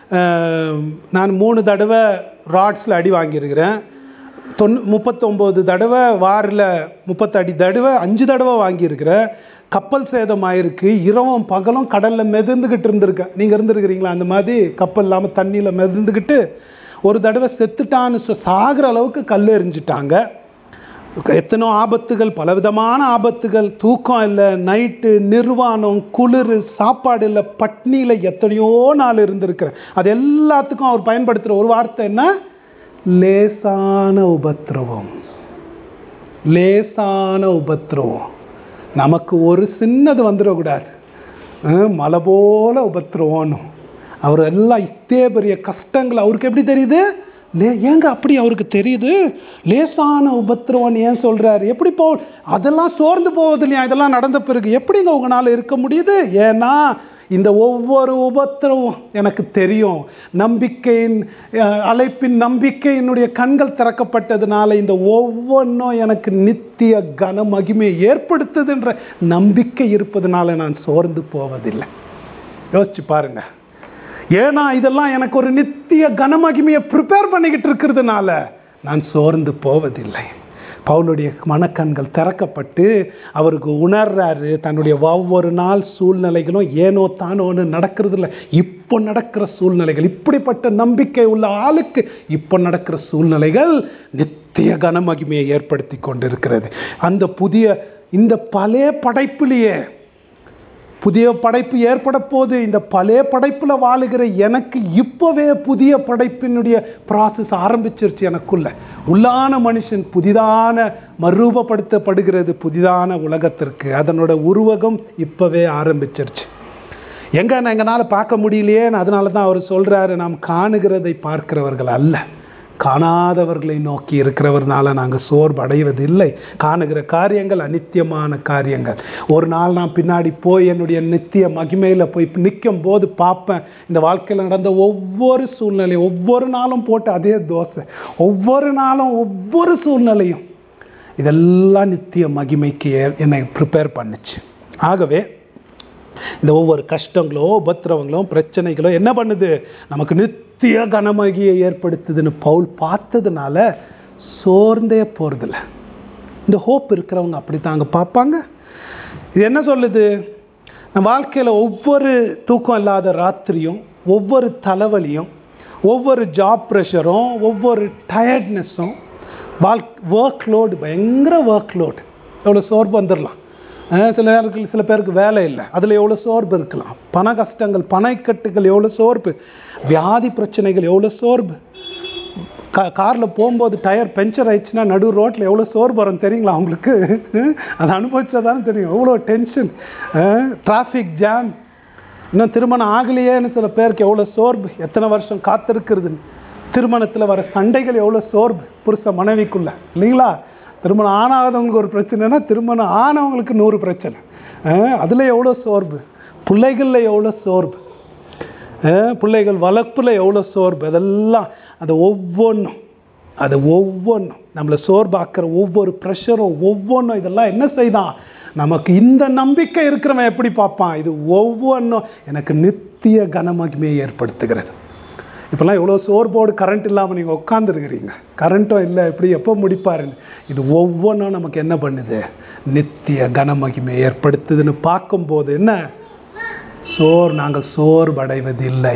நான் மூணு தடவை ராட்ஸில் அடி வாங்கியிருக்கிறேன், தொண்ணூ முப்பத்தொம்போது தடவை வாரில் முப்பத்தடி தடவை அஞ்சு தடவை வாங்கியிருக்கிறேன். கப்பல் சேதம் ஆயிருக்கு, இரவும் பகலும் கடலில் மிதந்துக்கிட்டு இருந்திருக்கேன். நீங்கள் இருந்துருக்கிறீங்களா அந்த மாதிரி? கப்பல் இல்லாமல் தண்ணியில் மிதந்துக்கிட்டு ஒரு தடவை செத்துட்டான்னு சாகிற அளவுக்கு கல் எறிஞ்சிட்டாங்க. எத்தனோ ஆபத்துகள், பலவிதமான ஆபத்துகள், தூக்கம் இல்லை, நைட்டு நிர்வாணம், குளிர், சாப்பாடு இல்லை, பட்னியில் எத்தனையோ நாள் இருந்திருக்கிறேன். அது எல்லாத்துக்கும் அவர் பயன்படுத்துகிற ஒரு வார்த்தை என்ன? லேசான உபத்திரவம். லேசான உபத்திரவம். நமக்கு ஒரு சின்னது வந்துடக்கூடாது, மலை போல உபத்திரவம். அவர் எல்லாம் இத்தே பெரிய கஷ்டங்கள் அவருக்கு எப்படி தெரியுது? லே ஏங்க அப்படி அவருக்கு தெரியுது? லேசான உபத்திரவம் ஏன் சொல்றாரு? எப்படி போ அதெல்லாம் சோர்ந்து போவது இல்லையா? இதெல்லாம் நடந்த பிறகு எப்படிங்க உங்களால் இருக்க முடியுது? ஏன்னா இந்த ஒவ்வொரு உபத்திரவும் எனக்கு தெரியும். நம்பிக்கையின் அழைப்பின் நம்பிக்கையினுடைய கண்கள் திறக்கப்பட்டதுனால இந்த ஒவ்வொன்றும் எனக்கு நித்திய கன மகிமையை ஏற்படுத்துதுன்ற நம்பிக்கை இருப்பதனால நான் சோர்ந்து போவதில்லை. யோசிச்சு பாருங்க. ஏன்னா இதெல்லாம் எனக்கு ஒரு நித்திய கன மகிமையை ப்ரிப்பேர் பண்ணிக்கிட்டு இருக்கிறதுனால நான் சோர்ந்து போவதில்லை. பவுலுடைய மனக்கண்கள் திறக்கப்பட்டு அவருக்கு உணர்றாரு தன்னுடைய ஒவ்வொரு நாள் சூழ்நிலைகளும் ஏனோ தானோன்னு நடக்கிறது இல்லை, இப்போ நடக்கிற சூழ்நிலைகள், இப்படிப்பட்ட நம்பிக்கை உள்ள ஆளுக்கு இப்போ நடக்கிற சூழ்நிலைகள் நித்திய கனமகிமையை ஏற்படுத்தி கொண்டிருக்கிறது. அந்த புதிய இந்த பழைய படைப்பிலேயே புதிய படைப்பு ஏற்பட போது இந்த பழைய படைப்பில் வாழுகிற எனக்கு இப்போவே புதிய படைப்பினுடைய ப்ராசஸ் ஆரம்பிச்சிருச்சு. எனக்குள்ள உள்ளான மனுஷன் புதிதான மறுரூபப்படுத்தப்படுகிறது புதிதான உலகத்திற்கு. அதனோட உருவகம் இப்போவே ஆரம்பிச்சிருச்சு. எங்க எங்களால் பார்க்க முடியலையே, அதனால தான் அவர் சொல்கிறாரு, நாம் காணுகிறதை பார்க்கிறவர்கள் அல்ல, காணாதவர்களை நோக்கி இருக்கிறவர்னால நாங்கள் சோர்வு அடைவதில்லை. காணுகிற காரியங்கள் அநித்தியமான காரியங்கள். ஒரு நாள் நான் பின்னாடி போய் என்னுடைய நித்திய மகிமையில் போய் நிற்கும் போது பார்ப்பேன், இந்த வாழ்க்கையில் நடந்த ஒவ்வொரு சூழ்நிலையும், ஒவ்வொரு நாளும் போட்டு அதே தோசை, ஒவ்வொரு நாளும் ஒவ்வொரு சூழ்நிலையும், இதெல்லாம் நித்திய மகிமைக்கு என்னை ப்ரிப்பேர் பண்ணுச்சு. ஆகவே இந்த ஒவ்வொரு கஷ்டங்களோ உபத்திரவங்களோ பிரச்சனைகளோ என்ன பண்ணுது, நமக்கு நித்திய கனமகியை ஏற்படுத்துதுன்னு பவுல் பார்த்ததுனால சோர்ந்தே போகிறதில்ல. இந்த ஹோப் இருக்கிறவங்க அப்படி தாங்க பார்ப்பாங்க. இது என்ன சொல்லுது, நம்ம வாழ்க்கையில் ஒவ்வொரு தூக்கம் இல்லாத ராத்திரியும், ஒவ்வொரு தலைவலியும், ஒவ்வொரு ஜாப் ப்ரெஷரும், ஒவ்வொரு டயர்ட்னஸும், வாழ் ஒர்க் லோடு, பயங்கர ஒர்க் லோடு, எவ்வளோ சோர்வு வந்துடலாம். சில நேரத்தில் சில பேருக்கு வேலை இல்லை, அதில் எவ்வளோ சோர்வு இருக்கலாம். பண கஷ்டங்கள், பணக்கட்டுகள் எவ்வளோ சோர்வு, வியாதி பிரச்சனைகள் எவ்வளோ சோர்வு, கா காரில் போகும்போது டயர் பஞ்சர் ஆயிடுச்சுன்னா நடு ரோட்டில் எவ்வளோ சோர்வு வரும் தெரியுங்களா அவங்களுக்கு? அதை அனுபவிச்சா தானே தெரியும். எவ்வளோ டென்ஷன், டிராஃபிக் ஜாம், இன்னும் திருமணம் ஆகலையேன்னு சில பேருக்கு எவ்வளோ சோர்வு, எத்தனை வருஷம் காத்திருக்கிறதுன்னு. திருமணத்தில் வர சண்டைகள் எவ்வளோ சோர்வு புருஷ மனைவிக்குள்ள, இல்லைங்களா? திருமணம் ஆனாதவங்களுக்கு ஒரு பிரச்சனைனா திருமணம் ஆனவங்களுக்கு நூறு பிரச்சனை. அதில் எவ்வளோ சோர்வு, பிள்ளைகளில் எவ்வளோ சோர்வு, பிள்ளைகள் வளர்ப்பில் எவ்வளோ சோர்வு, அதெல்லாம் அதை ஒவ்வொன்றும் அதை ஒவ்வொன்றும் நம்மளை சோர்வாக்குற ஒவ்வொரு ப்ரெஷரும் ஒவ்வொன்றும் இதெல்லாம் என்ன செய்தான், நமக்கு இந்த நம்பிக்கை இருக்கிறவன் எப்படி பார்ப்பான், இது ஒவ்வொன்றும் எனக்கு நித்திய கனமகிமையை ஏற்படுத்துகிறது. இப்போல்லாம் எவ்வளோ சோர்வோடு கரண்ட் இல்லாமல் நீங்கள் உட்காந்துருக்கிறீங்க, கரண்ட்டும் இல்லை, எப்படி எப்போ முடிப்பாருன்னு. இது ஒவ்வொன்றும் நமக்கு என்ன பண்ணுது, நித்திய கனமகிமை ஏற்படுத்துதுன்னு பார்க்கும்போது என்ன, சோர் நாங்கள் சோர்வடைவதில்லை.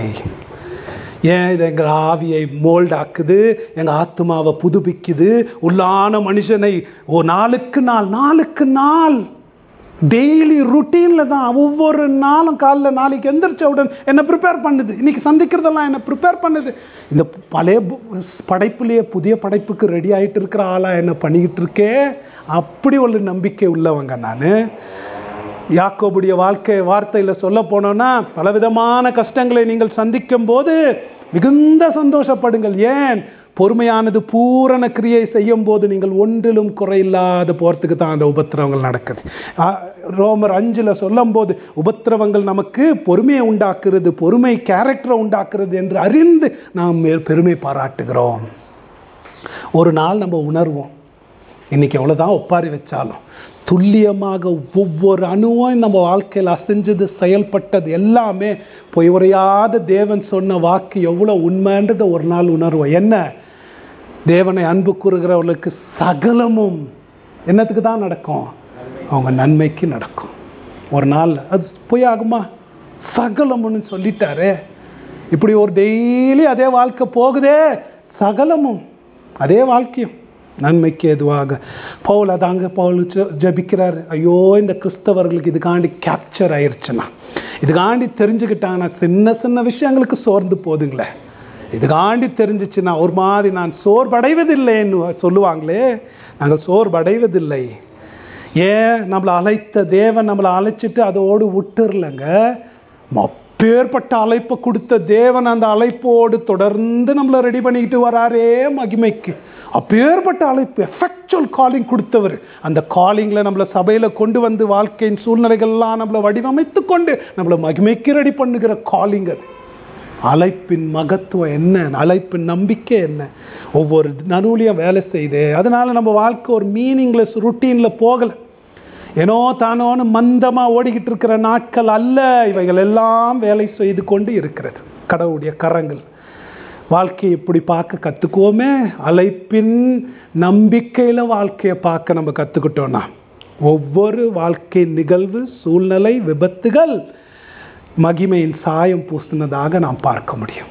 ஏன் இது எங்கள் ஆவியை மோல்டாக்குது, எங்கள் ஆத்மாவை புதுப்பிக்குது, உள்ளான மனுஷனை ஓ நாளுக்கு நாள் நாளுக்கு நாள் டெய்லி ருட்டீனில் தான் ஒவ்வொரு நாளும் காலையில் நாளைக்கு எந்திரிச்சவுடன் என்னை ப்ரிப்பேர் பண்ணுது, இன்றைக்கி சந்திக்கிறதெல்லாம் என்னை ப்ரிப்பேர் பண்ணுது. இந்த பழைய படைப்புலேயே புதிய படைப்புக்கு ரெடி ஆகிட்டு இருக்கிற ஆளாக என்ன பண்ணிக்கிட்டு இருக்கே, அப்படி ஒரு நம்பிக்கை உள்ளவங்க நான். யாக்கோபுடைய வாழ்க்கை வார்த்தையில் சொல்ல போனோன்னா, பலவிதமான கஷ்டங்களை நீங்கள் சந்திக்கும் போது மிகுந்த சந்தோஷப்படுங்கள். ஏன், பொறுமையானது பூரண கிரியை செய்யும் போது நீங்கள் ஒன்றிலும் குறையில்லாத போகிறதுக்கு தான் அந்த உபத்திரவங்கள் நடக்குது. ரோமர் அஞ்சில் சொல்லும் போது உபத்திரவங்கள் நமக்கு பொறுமையை உண்டாக்குறது, பொறுமை கேரக்டரை உண்டாக்குறது என்று அறிந்து நாம் பெருமை பாராட்டுகிறோம். ஒரு நாள் நம்ம உணர்வோம், இன்றைக்கி எவ்வளோதான் ஒப்பாரி வச்சாலும் துல்லியமாக ஒவ்வொரு அணுவும் நம்ம வாழ்க்கையில் அசைஞ்சது செயல்பட்டது எல்லாமே பொய் உரையாத தேவன் சொன்ன வாக்கு எவ்வளோ உண்மைன்றதை ஒரு நாள் உணர்வோம். என்ன, தேவனை அன்பு கூறுகிறவர்களுக்கு சகலமும் என்னத்துக்கு தான் நடக்கும், அவங்க நன்மைக்கு நடக்கும். ஒரு நாள் அது பொய் ஆகுமா, சகலமுன்னு சொல்லிட்டாரே. இப்படி ஒரு டெய்லி அதே வாழ்க்கை போகுதே, சகலமும் அதே வாழ்க்கையும் நன்மைக்கு எதுவாக. பவுல் அதாங்க பவுல் ஜபிக்கிறார், ஐயோ இந்த கிறிஸ்தவர்களுக்கு இதுக்காண்டி கேப்சர் ஆயிடுச்சுன்னா, இதுக்காண்டி தெரிஞ்சுக்கிட்டாங்கன்னா சின்ன சின்ன விஷயங்களுக்கு சோர்ந்து போதுங்களே, இதுக்காண்டி தெரிஞ்சிச்சுன்னா ஒரு மாதிரி நான் சோர்வடைவதில்லைன்னு சொல்லுவாங்களே, நாங்கள் சோர்வடைவதில்லை. ஏன், நம்மளை அழைத்த தேவன் நம்மளை அழைச்சிட்டு அதோடு விட்டுர்லங்க. அப்பேற்பட்ட அழைப்பை கொடுத்த தேவன் அந்த அழைப்போடு தொடர்ந்து நம்மளை ரெடி பண்ணிக்கிட்டு வராரே மகிமைக்கு. அப்பேற்பட்ட அழைப்பு, எஃபெக்சுவல் காலிங் கொடுத்தவர். அந்த காலிங்கில் நம்மளை சபையில் கொண்டு வந்து வாழ்க்கையின் சூழ்நிலைகள்லாம் நம்மளை வடிவமைத்து கொண்டு நம்மளை மகிமைக்கு ரெடி பண்ணுகிற காலிங் அது. அழைப்பின் மகத்துவம் என்ன, அழைப்பின் நம்பிக்கை என்ன, ஒவ்வொரு நடுவுலையும் வேலை செய்து. அதனால் நம்ம வாழ்க்கை ஒரு மீனிங்லெஸ் ருட்டீனில் போகலை, ஏனோ தானோன்னு மந்தமாக ஓடிக்கிட்டு இருக்கிற நாட்கள் அல்ல. இவைகள் எல்லாம் வேலை செய்து கொண்டு இருக்கிறது. கடவுளுடைய கரங்கள் வாழ்க்கையை இப்படி பார்க்க கற்றுக்குவோமே. அழைப்பின் நம்பிக்கையில் வாழ்க்கையை பார்க்க நம்ம கற்றுக்கிட்டோன்னா ஒவ்வொரு வாழ்க்கை நிகழ்வு, சூழ்நிலை, விபத்துகள் மகிமையின் சாயம் பூசினதாக நாம் பார்க்க முடியும்.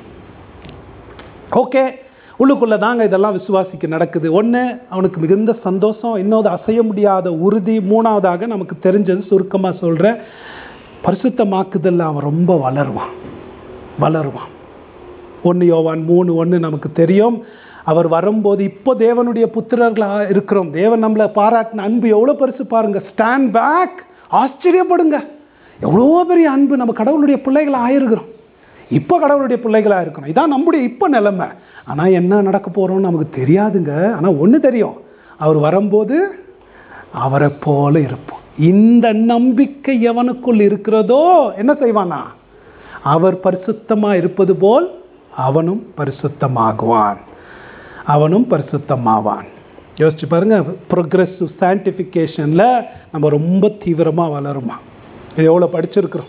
ஓகே, உள்ளுக்குள்ளே தாங்க இதெல்லாம் விசுவாசிக்க நடக்குது. ஒன்று, அவனுக்கு மிகுந்த சந்தோஷம். இன்னொரு, அசைய முடியாத உறுதி. மூணாவதாக நமக்கு தெரிஞ்சது, சுருக்கமாக சொல்கிறேன், பரிசுத்தமாக்குதலில் அவன் ரொம்ப வளருவான் வளருவான் ஒன்று யோவான் மூணு ஒன்று நமக்கு தெரியும். அவர் வரும்போது, இப்போ தேவனுடைய புத்திரர்களாக இருக்கிறோம். தேவன் நம்மளை பாராட்டின அன்பு எவ்வளோ பெருசு பாருங்க. ஸ்டாண்ட் பேக், ஆச்சரியப்படுங்க. எவ்வளோ பெரிய அன்பு. நம்ம கடவுளுடைய பிள்ளைகளாக ஆயிருக்கிறோம். இப்போ கடவுளுடைய பிள்ளைகளாக இருக்கணும். இதான் நம்முடைய இப்போ நிலைமை. ஆனால் என்ன நடக்க போகிறோம்னு நமக்கு தெரியாதுங்க. ஆனால் ஒன்று தெரியும், அவர் வரும்போது அவரை போல இருப்போம். இந்த நம்பிக்கை எவனுக்குள் இருக்கிறதோ என்ன செய்வானா, அவர் பரிசுத்தமாக இருப்பது போல் அவனும் பரிசுத்தமாகுவான் அவனும் பரிசுத்தமாவான். யோசிச்சு பாருங்க, ப்ரோக்ரெசிவ் சயின்டிஃபிகேஷனில் நம்ம ரொம்ப தீவிரமாக வளருமா. இது எவ்வளோ படிச்சிருக்கிறோம்.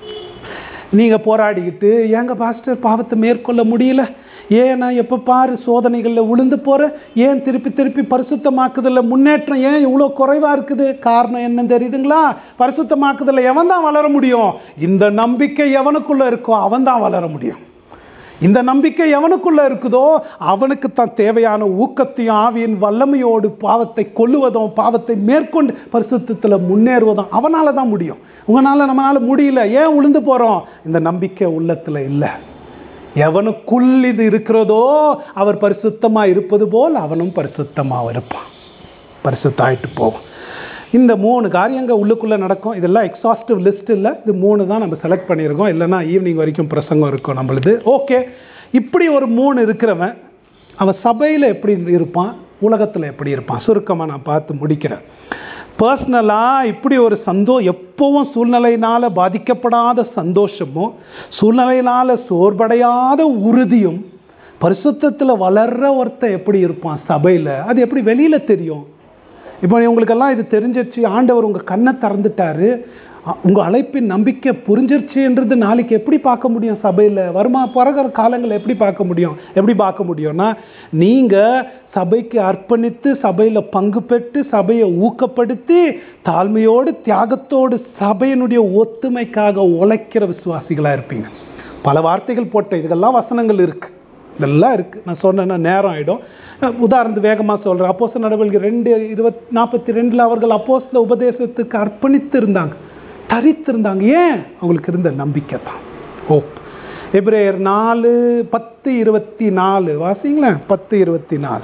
நீங்கள் போராடிக்கிட்டு, ஏங்க பாஸ்டர் பாவத்தை மேற்கொள்ள முடியல, ஏன் நான் எப்போ பாரு சோதனைகளில் விழுந்து போகிறேன், ஏன் திருப்பி திருப்பி பரிசுத்தமாக்குதலில் முன்னேற்றம் ஏன் இவ்வளோ குறைவாக இருக்குது? காரணம் என்னன்னு தெரியுதுங்களா? பரிசுத்தமாக்குதலில் எவன் தான் வளர முடியும்? இந்த நம்பிக்கை எவனுக்குள்ளே இருக்கோ அவன் தான் வளர முடியும். இந்த நம்பிக்கை எவனுக்குள்ள இருக்குதோ அவனுக்கு தான் தேவையான ஊக்கத்தையும் ஆவியின் வல்லமையோடு பாவத்தை கொல்லுவதும் பாவத்தை மேற்கொண்டு பரிசுத்தத்தில் முன்னேறுவதும் அவனால தான் முடியும். உங்களால் நம்மளால முடியல. ஏன் உளுந்து போகிறோம்? இந்த நம்பிக்கை உள்ளத்தில் இல்லை. எவனுக்குள் இது இருக்கிறதோ அவர் பரிசுத்தமாக இருப்பது போல் அவனும் பரிசுத்தமாக இருப்பான், பரிசுத்தாயிட்டு போவோம். இந்த மூணு காரியங்கள் உள்ளுக்குள்ளே நடக்கும். இதெல்லாம் எக்ஸாஸ்டிவ் லிஸ்ட் இல்லை, இது மூணு தான் நம்ம செலக்ட் பண்ணியிருக்கோம். இல்லைன்னா ஈவினிங் வரைக்கும் பிரசங்கம் இருக்கும் நம்மளுது. ஓகே, இப்படி ஒரு மூணு இருக்கிறவன் அவன் சபையில் எப்படி இருப்பான், உலகத்தில் எப்படி இருப்பான், சுருக்கமாக நான் பார்த்து முடிக்கிறேன். பர்சனலாக இப்படி ஒரு சந்தோ எப்பவும் சூழ்நிலையினால் பாதிக்கப்படாத சந்தோஷமும் சூழ்நிலையினால் சோர்வடையாத உறுதியும் பரிசுத்தத்தில் வளர்கிற ஒருத்தன் எப்படி இருப்பான் சபையில், அது எப்படி வெளியில் தெரியும்? இப்போ உங்களுக்கெல்லாம் இது தெரிஞ்சிருச்சு, ஆண்டவர் உங்கள் கண்ணை திறந்துட்டாரு, உங்கள் அழைப்பின் நம்பிக்கை புரிஞ்சிருச்சுன்றது நாளைக்கு எப்படி பார்க்க முடியும்? சபையில் வருமா பிறகுற காலங்களில் எப்படி பார்க்க முடியும்? எப்படி பார்க்க முடியும்னா, நீங்கள் சபைக்கு அர்ப்பணித்து சபையில் பங்கு பெற்று சபையை ஊக்கப்படுத்தி தாழ்மையோடு தியாகத்தோடு சபையினுடைய ஒத்துமைக்காக உழைக்கிற விசுவாசிகளாக இருப்பீங்க. பல வார்த்தைகள் போட்ட இதுக்கெல்லாம் வசனங்கள் இருக்குது, இதெல்லாம் இருக்குது. நான் சொன்னேன்னா நேரம் ஆகிடும். உதாரணத்து வேகமாக சொல்கிறேன். அப்போஸ்தலர் நடவடிக்கை ரெண்டு இருபத் நாற்பத்தி ரெண்டில் அவர்கள் அப்போஸ்தல உபதேசத்துக்கு அர்ப்பணித்து இருந்தாங்க, தரித்திருந்தாங்க. ஏன்? அவங்களுக்கு இருந்த நம்பிக்கை தான், ஹோப். எபிரேயர் நாலு பத்து இருபத்தி நாலு வாசிங்களேன். பத்து இருபத்தி நாலு.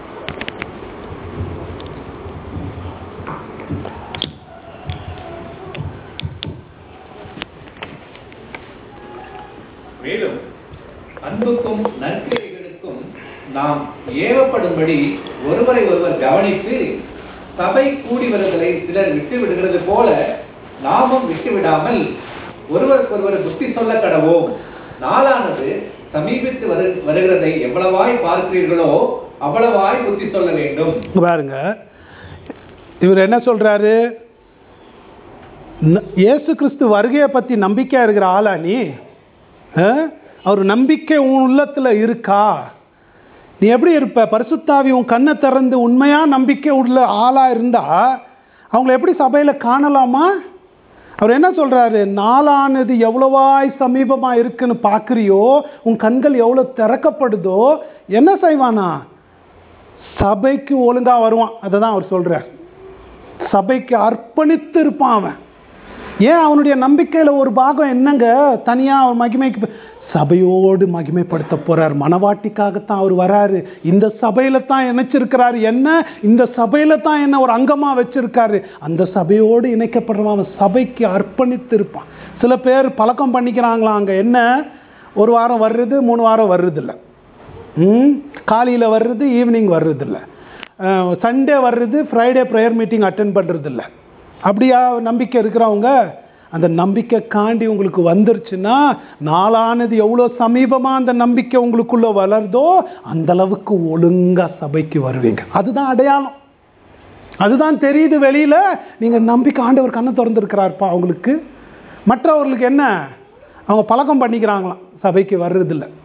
மேலும் அன்புக்கும் நற்கிரியைகளுக்கும் நாம் ஏவப்படும்படி ஒருவரை ஒருவர் கவனித்து சபை கூடி வருதலை சிலர் விட்டு விடுகிறது போல நாமும் விட்டு விடாமல் ஒருவருக்கொருவர் புத்தி சொல்ல கடவோம். நாளானது சமீபித்து வரு வருகிறதை எவ்வளவாய் பார்க்கிறீர்களோ அவ்வளவாய் புத்தி சொல்ல வேண்டும். பாருங்க, இவர் என்ன சொல்றாரு? இயேசு கிறிஸ்து வருகையை பற்றி நம்பிக்கையா இருக்கிற ஆளா நீ? அவர் நம்பிக்கை உன் உள்ளத்தில் இருக்கா? நீ எப்படி இருப்ப? பரிசுத்தாவி உன் கண்ணை திறந்து உண்மையாக நம்பிக்கை உள்ள ஆளாக இருந்தால் அவங்கள எப்படி சபையில் காணலாமா? அவர் என்ன சொல்கிறாரு? நாளானது எவ்வளவாய் சமீபமாக இருக்குன்னு பார்க்குறியோ, உன் கண்கள் எவ்வளோ திறக்கப்படுதோ என்ன செய்வானா? சபைக்கு ஒழுங்காக வருவான். அதை தான் அவர் சொல்கிறார். சபைக்கு அர்ப்பணித்து இருப்பான் அவன். ஏன்? அவனுடைய நம்பிக்கையில் ஒரு பாகம் என்னங்க, தனியாக அவர் மகிமைக்கு சபையோடு மகிமைப்படுத்த போகிறார். மனவாட்டிக்காகத்தான் அவர் வராரு. இந்த சபையில் தான் இணைச்சிருக்கிறாரு என்ன, இந்த சபையில் தான் என்ன ஒரு அங்கமாக வச்சிருக்காரு. அந்த சபையோடு இணைக்கப்படுறவன் அவன் சபைக்கு அர்ப்பணித்து இருப்பான். சில பேர் பழக்கம் பண்ணிக்கிறாங்களாம், அங்கே என்ன ஒரு வாரம் வர்றது, மூணு வாரம் வர்றதில்ல, ம் காலையில் வர்றது, ஈவினிங் வர்றதில்ல, சண்டே வர்றது, ஃப்ரைடே ப்ரேயர் மீட்டிங் அட்டென்ட் பண்ணுறதில்ல. அப்படியா நம்பிக்கை இருக்கிறவங்க? அந்த நம்பிக்கை காண்டி உங்களுக்கு வந்துருச்சுன்னா நாளானது எவ்வளோ சமீபமாக அந்த நம்பிக்கை உங்களுக்குள்ளே வளருதோ அந்த அளவுக்கு ஒழுங்காக சபைக்கு வருவீங்க. அதுதான் அடையாளம், அதுதான் தெரியுது வெளியில். நீங்கள் நம்பிக்கை ஆண்டவர் கண்ணை திறந்துருக்கிறார்ப்பா அவங்களுக்கு. மற்றவர்களுக்கு என்ன? அவங்க பழக்கம் பண்ணிக்கிறாங்களாம், சபைக்கு வர்றதில்ல.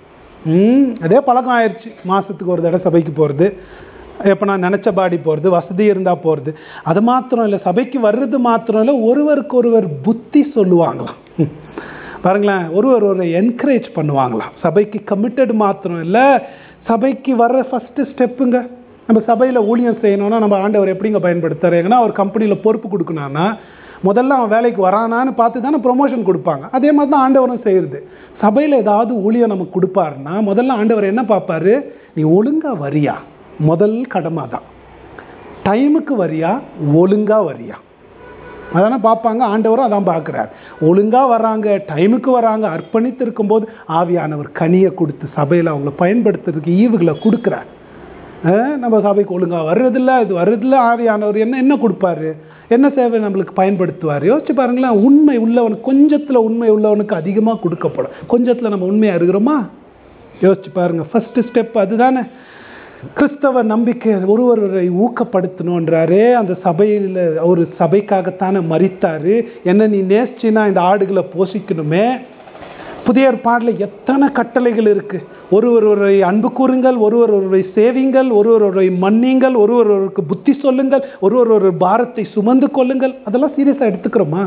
ம் அதே பழக்கம் ஆயிடுச்சு. மாதத்துக்கு ஒரு தடவை சபைக்கு போகிறது, எப்போ நான் நினச்ச பாடி போகிறது, வசதி இருந்தால் போகிறது. அது மாத்திரம் இல்லை, சபைக்கு வர்றது மாத்திரம் இல்லை, ஒருவருக்கு ஒருவர் புத்தி சொல்லுவாங்களாம். பாருங்களேன், ஒருவர் ஒரு என்கரேஜ் பண்ணுவாங்களாம். சபைக்கு கமிட்டட் மாத்திரம் இல்லை, சபைக்கு வர்ற ஃபஸ்ட்டு ஸ்டெப்புங்க. நம்ம சபையில் ஊழியம் செய்யணும்னா நம்ம ஆண்டவர் எப்படிங்க பயன்படுத்துறாங்கன்னா, ஒரு கம்பெனியில் பொறுப்பு கொடுக்கணும்னா முதல்ல அவன் வேலைக்கு வரானான்னு பார்த்து தானே ப்ரொமோஷன் கொடுப்பாங்க. அதே மாதிரி தான் ஆண்டவரும் செய்கிறது. சபையில் ஏதாவது ஊழியம் நமக்கு கொடுப்பாருன்னா முதல்ல ஆண்டவர் என்ன பார்ப்பாரு, நீ ஒழுங்காக வரியா, முதல் கடமை தான். டைமுக்கு வரியா, ஒழுங்காக வரியா, அதானே பார்ப்பாங்க. ஆண்டவரும் அதான் பார்க்குறாரு. ஒழுங்காக வராங்க, டைமுக்கு வராங்க, அர்ப்பணித்து இருக்கும்போது ஆவியானவர் கனியை கொடுத்து சபையில் அவங்கள பயன்படுத்துறதுக்கு ஈவுகளை கொடுக்குறார். நம்ம சபைக்கு ஒழுங்காக வர்றதில்ல, இது வர்றதில்ல, ஆவியானவர் என்ன என்ன கொடுப்பாரு, என்ன சேவை நம்மளுக்கு பயன்படுத்துவார். யோசிச்சு பாருங்களேன். உண்மை உள்ளவனுக்கு, கொஞ்சத்தில் உண்மை உள்ளவனுக்கு அதிகமாக கொடுக்கப்படும். கொஞ்சத்தில் நம்ம உண்மையாக இருக்கிறோமா? யோசிச்சு பாருங்கள். ஃபஸ்ட்டு ஸ்டெப் அதுதானே. கிறிஸ்தவ நம்பிக்கை ஒருவரை ஊக்கப்படுத்தணுன்றாரு. அந்த சபையில் ஒரு சபைக்காகத்தானே மரித்தாரு. என்ன நீ நேசிச்சின்னா இந்த ஆடுகளை போஷிக்கணுமே. புதிய ஏற்பாட்டில் எத்தனை கட்டளைகள் இருக்குது. ஒருவர் ஒருவரை அன்பு கூறுங்கள், ஒருவர் ஒருவரை சேவிங்கள், ஒருவர் ஒருவரை மன்னிங்கள், ஒருவர் ஒருவருக்கு புத்தி சொல்லுங்கள், ஒருவர் ஒரு பாரத்தை சுமந்து கொள்ளுங்கள். அதெல்லாம் சீரியஸாக எடுத்துக்கிறோமா?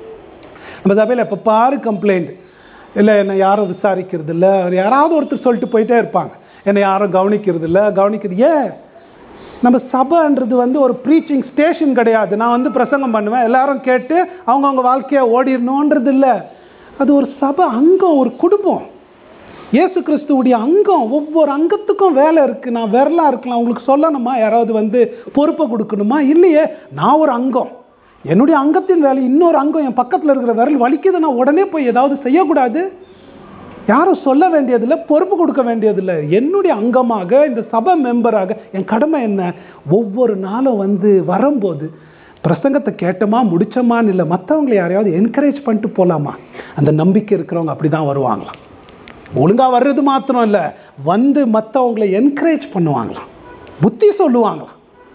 நம்ம சபையில் எப்போ பாரு கம்ப்ளைண்ட், இல்லை என்னை யாரும் விசாரிக்கிறது இல்லை, யாராவது ஒருத்தர் சொல்லிட்டு போயிட்டே இருப்பாங்க, என்னை யாரும் கவனிக்கிறது இல்லை கவனிக்கிறது ஏன்? நம்ம சபைன்றது வந்து ஒரு ப்ரீச்சிங் ஸ்டேஷன் கிடையாது. நான் வந்து பிரசங்கம் பண்ணுவேன், எல்லாரும் கேட்டு அவங்கவுங்க வாழ்க்கையை ஓடிடணுன்றது இல்லை. அது ஒரு சபை அங்கம், ஒரு குடும்பம், இயேசு கிறிஸ்துவுடைய அங்கம். ஒவ்வொரு அங்கத்துக்கும் வேலை இருக்குது. நான் விரலாக இருக்கலாம், உங்களுக்கு சொல்லணுமா? யாராவது வந்து பொறுப்பை கொடுக்கணுமா? இல்லையே, நான் ஒரு அங்கம், என்னுடைய அங்கத்தின் வேலை. இன்னொரு அங்கம் என் பக்கத்தில் இருக்கிற விரல் வலிக்குது, நான் உடனே போய் ஏதாவது செய்யக்கூடாது. யாரும் சொல்ல வேண்டியதில்லை, பொறுப்பு கொடுக்க வேண்டியதில்லை. என்னுடைய அங்கமாக, இந்த சபை மெம்பராக என் கடமை என்ன? ஒவ்வொரு நாளும் வந்து வரும்போது பிரசங்கத்தை கேட்டோமா முடிச்சோமான்னு இல்லை, மற்றவங்களை யாரையாவது என்கரேஜ் பண்ணிட்டு போகலாமா? அந்த நம்பிக்கை இருக்கிறவங்க அப்படி தான் வருவாங்களாம். ஒழுங்காக வர்றது மாத்திரம் இல்லை, வந்து மற்றவங்களை என்கரேஜ் பண்ணுவாங்களாம், புத்தி சொல்லுவாங்களாம்.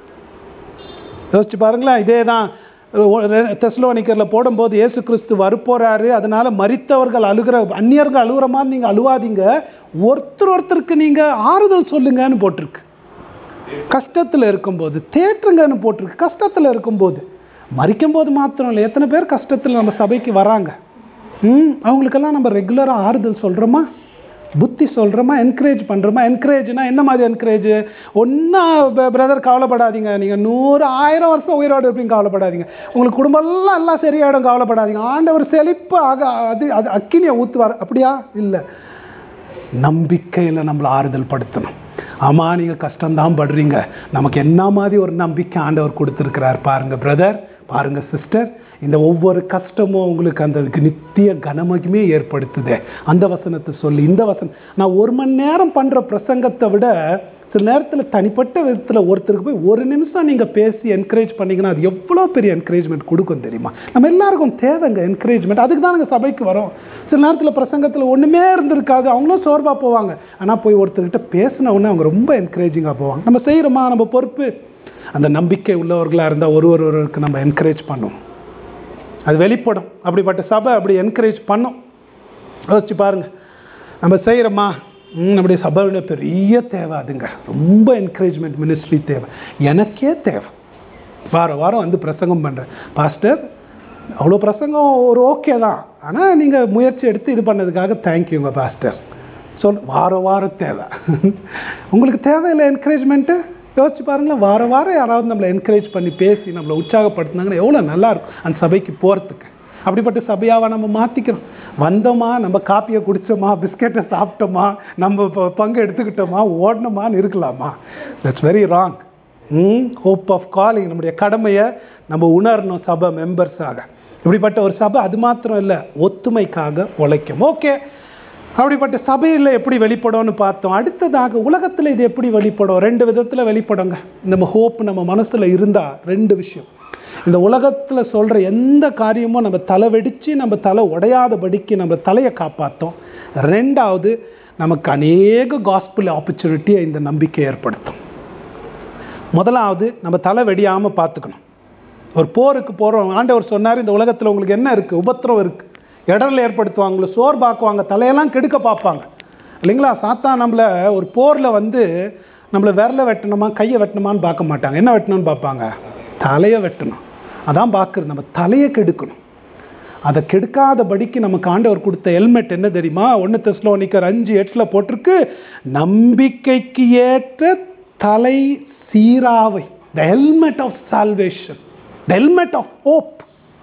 யோசிச்சு பாருங்களேன். இதே தான் தெசலோனிக்கரில் போடும்போது இயேசு கிறிஸ்து வரப்போறாரு, அதனால மரித்தவர்கள் அழுகிற, அந்நியர்கள் அழுகிற மாதிரி நீங்கள் அழுவாதீங்க, ஒருத்தர் ஒருத்தருக்கு நீங்கள் ஆறுதல் சொல்லுங்கன்னு போட்டிருக்கு. கஷ்டத்தில் இருக்கும்போது தேற்றுங்கன்னு போட்டிருக்கு. கஷ்டத்தில் இருக்கும்போது, மறிக்கும் போது மாத்திரம் இல்லை, எத்தனை பேர் கஷ்டத்தில் நம்ம சபைக்கு வராங்க. ம் அவங்களுக்கெல்லாம் நம்ம ரெகுலராக ஆறுதல் சொல்கிறோமா, புத்தி சொல்கிறோமா, என்கரேஜ் பண்ணுறோமா? என்கரேஜ்னா என்ன மாதிரி என்கரேஜ்? ஒன்றா பிரதர் கவலைப்படாதீங்க, நீங்கள் நூறு ஆயிரம் வருஷம் உயிரோடு இருப்பீங்க, கவலைப்படாதீங்க. உங்களுக்கு குடும்பம்லாம் எல்லாம் சரியாயிடும், கவலைப்படாதீங்க. ஆண்டவர் செழிப்பு ஆக அது அது அக்கினியை ஊற்றுவார், அப்படியா? இல்லை, நம்பிக்கையில் நம்மளை ஆறுதல் படுத்தணும். ஆமாம், நீங்கள் கஷ்டம்தான் படுறீங்க, நமக்கு என்ன மாதிரி ஒரு நம்பிக்கை ஆண்டவர் கொடுத்துருக்கிறார் பாருங்கள் பிரதர், பாருங்கள் சிஸ்டர். இந்த ஒவ்வொரு கஷ்டமும் உங்களுக்கு அந்த நித்திய கனமகிமே ஏற்படுத்துதே. அந்த வசனத்தை சொல்லி, இந்த வசனம் நான் ஒரு மணி நேரம் பண்ணுற பிரசங்கத்தை விட சில நேரத்தில் தனிப்பட்ட விதத்தில் ஒருத்தருக்கு போய் ஒரு நிமிஷம் நீங்கள் பேசி என்கரேஜ் பண்ணிங்கன்னா அது எவ்வளோ பெரிய என்கரேஜ்மெண்ட் கொடுக்கும் தெரியுமா? நம்ம எல்லாருக்கும் தேவைங்க என்கரேஜ்மெண்ட். அதுக்கு தான் நாங்கள் சபைக்கு வரோம். சில நேரத்தில் பிரசங்கத்தில் ஒன்றுமே இருந்திருக்காது, அவங்களும் சோர்வாக போவாங்க. ஆனால் போய் ஒருத்தர்கிட்ட பேசின உடனே அவங்க ரொம்ப என்கரேஜிங்காக போவாங்க. நம்ம செய்கிறோமா? நம்ம பொறுப்பு. அந்த நம்பிக்கை உள்ளவர்களாக இருந்தால் ஒரு ஒருவருக்கு நம்ம என்கரேஜ் பண்ணோம், அது வெளிப்படும். அப்படிப்பட்ட சபை அப்படி என்கரேஜ் பண்ணோம். யோசிச்சு பாருங்கள், நம்ம செய்கிறோமா? நம்முடைய சபையோட பெரிய தேவை அதுங்க, ரொம்ப என்கரேஜ்மெண்ட் மினிஸ்ட்ரி தேவை. எனக்கே தேவை. வாரம் வாரம் வந்து பிரசங்கம் பண்ணுறேன் பாஸ்டர், அவ்வளோ பிரசங்கம் ஒரு ஓகே தான், ஆனால் நீங்கள் முயற்சி எடுத்து இது பண்ணதுக்காக தேங்க்யூங்க பாஸ்டர் சொல். வாரம் வாரம் தேவை. உங்களுக்கு தேவையில்லை என்கரேஜ்மெண்ட்டு? யோசிச்சு பாருங்களேன். வாரம் வாரம் யாராவது நம்மளை என்கரேஜ் பண்ணி பேசி நம்மளை உற்சாகப்படுத்தினாங்கன்னா எவ்வளோ நல்லாயிருக்கும் அந்த சபைக்கு போகிறதுக்கு. அப்படிப்பட்ட சபையாக நம்ம மாற்றிக்கிறோம். வந்தோமா, நம்ம காப்பியை குடித்தோமா, பிஸ்கெட்டை சாப்பிட்டோமா, நம்ம இப்போ பங்கு எடுத்துக்கிட்டோமா, ஓடணுமான்னு இருக்கலாமா? That's very wrong. Hope of calling, நம்முடைய கடமையை நம்ம உணரணும் சபை மெம்பர்ஸாக. இப்படிப்பட்ட ஒரு சபை அது மாத்திரம் இல்லை, ஒத்துமைக்காக உழைக்கும். ஓகே, அப்படிப்பட்ட சபையில் எப்படி வெளிப்படும்னு பார்த்தோம். அடுத்ததாக உலகத்தில் இது எப்படி வெளிப்படும்? ரெண்டு விதத்தில் வெளிப்படுங்க. நம்ம ஹோப் நம்ம மனசில் இருந்தால் ரெண்டு விஷயம். இந்த உலகத்தில் சொல்கிற எந்த காரியமும் நம்ம தலை வெடித்து நம்ம தலை உடையாதபடிக்கு நம்ம தலையை காப்பாற்றோம். ரெண்டாவது, நமக்கு அநேக காஸ்பிள் ஆப்பர்ச்சுனிட்டியை இந்த நம்பிக்கை ஏற்படுத்தும். முதலாவது, நம்ம தலை வெடியாமல் பார்த்துக்கணும். ஒரு போருக்கு போகிறோம், ஆண்டவர் சொன்னார் இந்த உலகத்தில் உங்களுக்கு என்ன இருக்குது? உபத்திரம் இருக்குது. இடரில் ஏற்படுத்துவாங்க, சோர்பாக்குவாங்க, தலையெல்லாம் கெடுக்க பார்ப்பாங்க. இல்லைங்களா? சாத்தான் நம்மளை ஒரு போரில் வந்து நம்மளை விரலை வெட்டணுமா கையை வெட்டணுமான்னு பார்க்க மாட்டாங்க. என்ன வெட்டணும்னு பார்ப்பாங்க? தலையை வெட்டணும். அதான் பார்க்குறது. நம்ம தலையை கெடுக்கணும். அதை கெடுக்காதபடிக்கு நமக்கு ஆண்டவர் கொடுத்த ஹெல்மெட் என்ன தெரியுமா? ஒன்று தெசலோனிக்கர் அஞ்சு எட்டில் போட்டிருக்கு, நம்பிக்கைக்கு ஏற்ற தலை சீராவை. The helmet of salvation, the helmet of hope.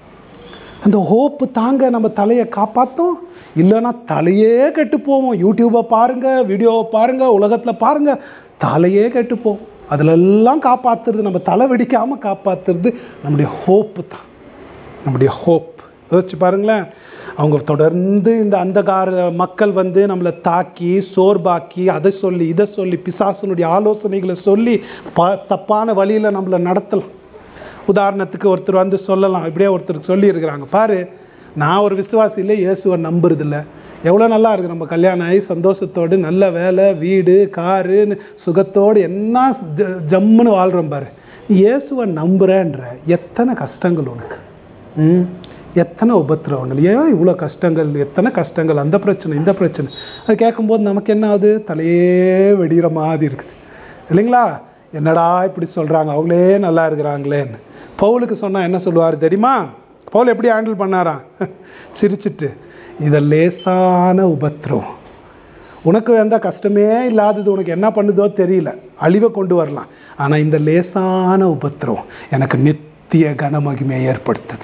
அந்த ஹோப்பு தாங்க நம்ம தலையை காப்பாற்றும். இல்லைன்னா தலையே கெட்டு போவோம். யூடியூப்பை பாருங்கள், வீடியோவை பாருங்கள், உலகத்தில் பாருங்கள், தலையே கெட்டு போவோம். அதிலெல்லாம் காப்பாற்றுறது, நம்ம தலை வெடிக்காமல் காப்பாற்றுறது நம்முடைய ஹோப்பு தான். நம்முடைய ஹோப் யோசிச்சு பாருங்களேன். அவங்க தொடர்ந்து இந்த அந்தகார மக்கள் வந்து நம்மளை தாக்கி சோர்பாக்கி அதை சொல்லி இதை சொல்லி பிசாசனுடைய ஆலோசனைகளை சொல்லி ப தப்பான வழியில் நம்மளை நடத்தலாம். உதாரணத்துக்கு ஒருத்தர் வந்து சொல்லலாம், இப்படியே ஒருத்தருக்கு சொல்லியிருக்கிறாங்க, பாரு நான் ஒரு விசுவாசியில் இயேசுவை நம்புறதில்ல, எவ்வளோ நல்லா இருக்குது நம்ம கல்யாணம் ஆகி சந்தோஷத்தோடு நல்ல வேலை வீடு காருன்னு சுகத்தோடு என்ன ஜம்முன்னு வாழ்கிறோம் பாரு, இயேசுவை நம்புகிறேன்ற எத்தனை கஷ்டங்கள் உனக்கு, ம் எத்தனை உபத்திரவங்கள், ஏன் இவ்வளோ கஷ்டங்கள், எத்தனை கஷ்டங்கள், அந்த பிரச்சனை இந்த பிரச்சனை. அது கேட்கும்போது நமக்கு என்ன ஆகுது? தலையே வெடிகிற மாதிரி இருக்குது இல்லைங்களா? என்னடா இப்படி சொல்கிறாங்க, அவங்களே நல்லா இருக்கிறாங்களேன்னு. பவுலுக்கு சொன்னால் என்ன சொல்லுவார் தெரியுமா? பவுல் எப்படி ஹேண்டில் பண்ணாராம்? சிரிச்சிட்டு, இதை லேசான உபத்திரம், உனக்கு எந்த கஷ்டமே இல்லாதது, உனக்கு என்ன பண்ணுதோ தெரியல, அழிவை கொண்டு வரலாம், ஆனால் இந்த லேசான உபத்திரம் எனக்கு நித்திய கனமகிமையை ஏற்படுத்துது.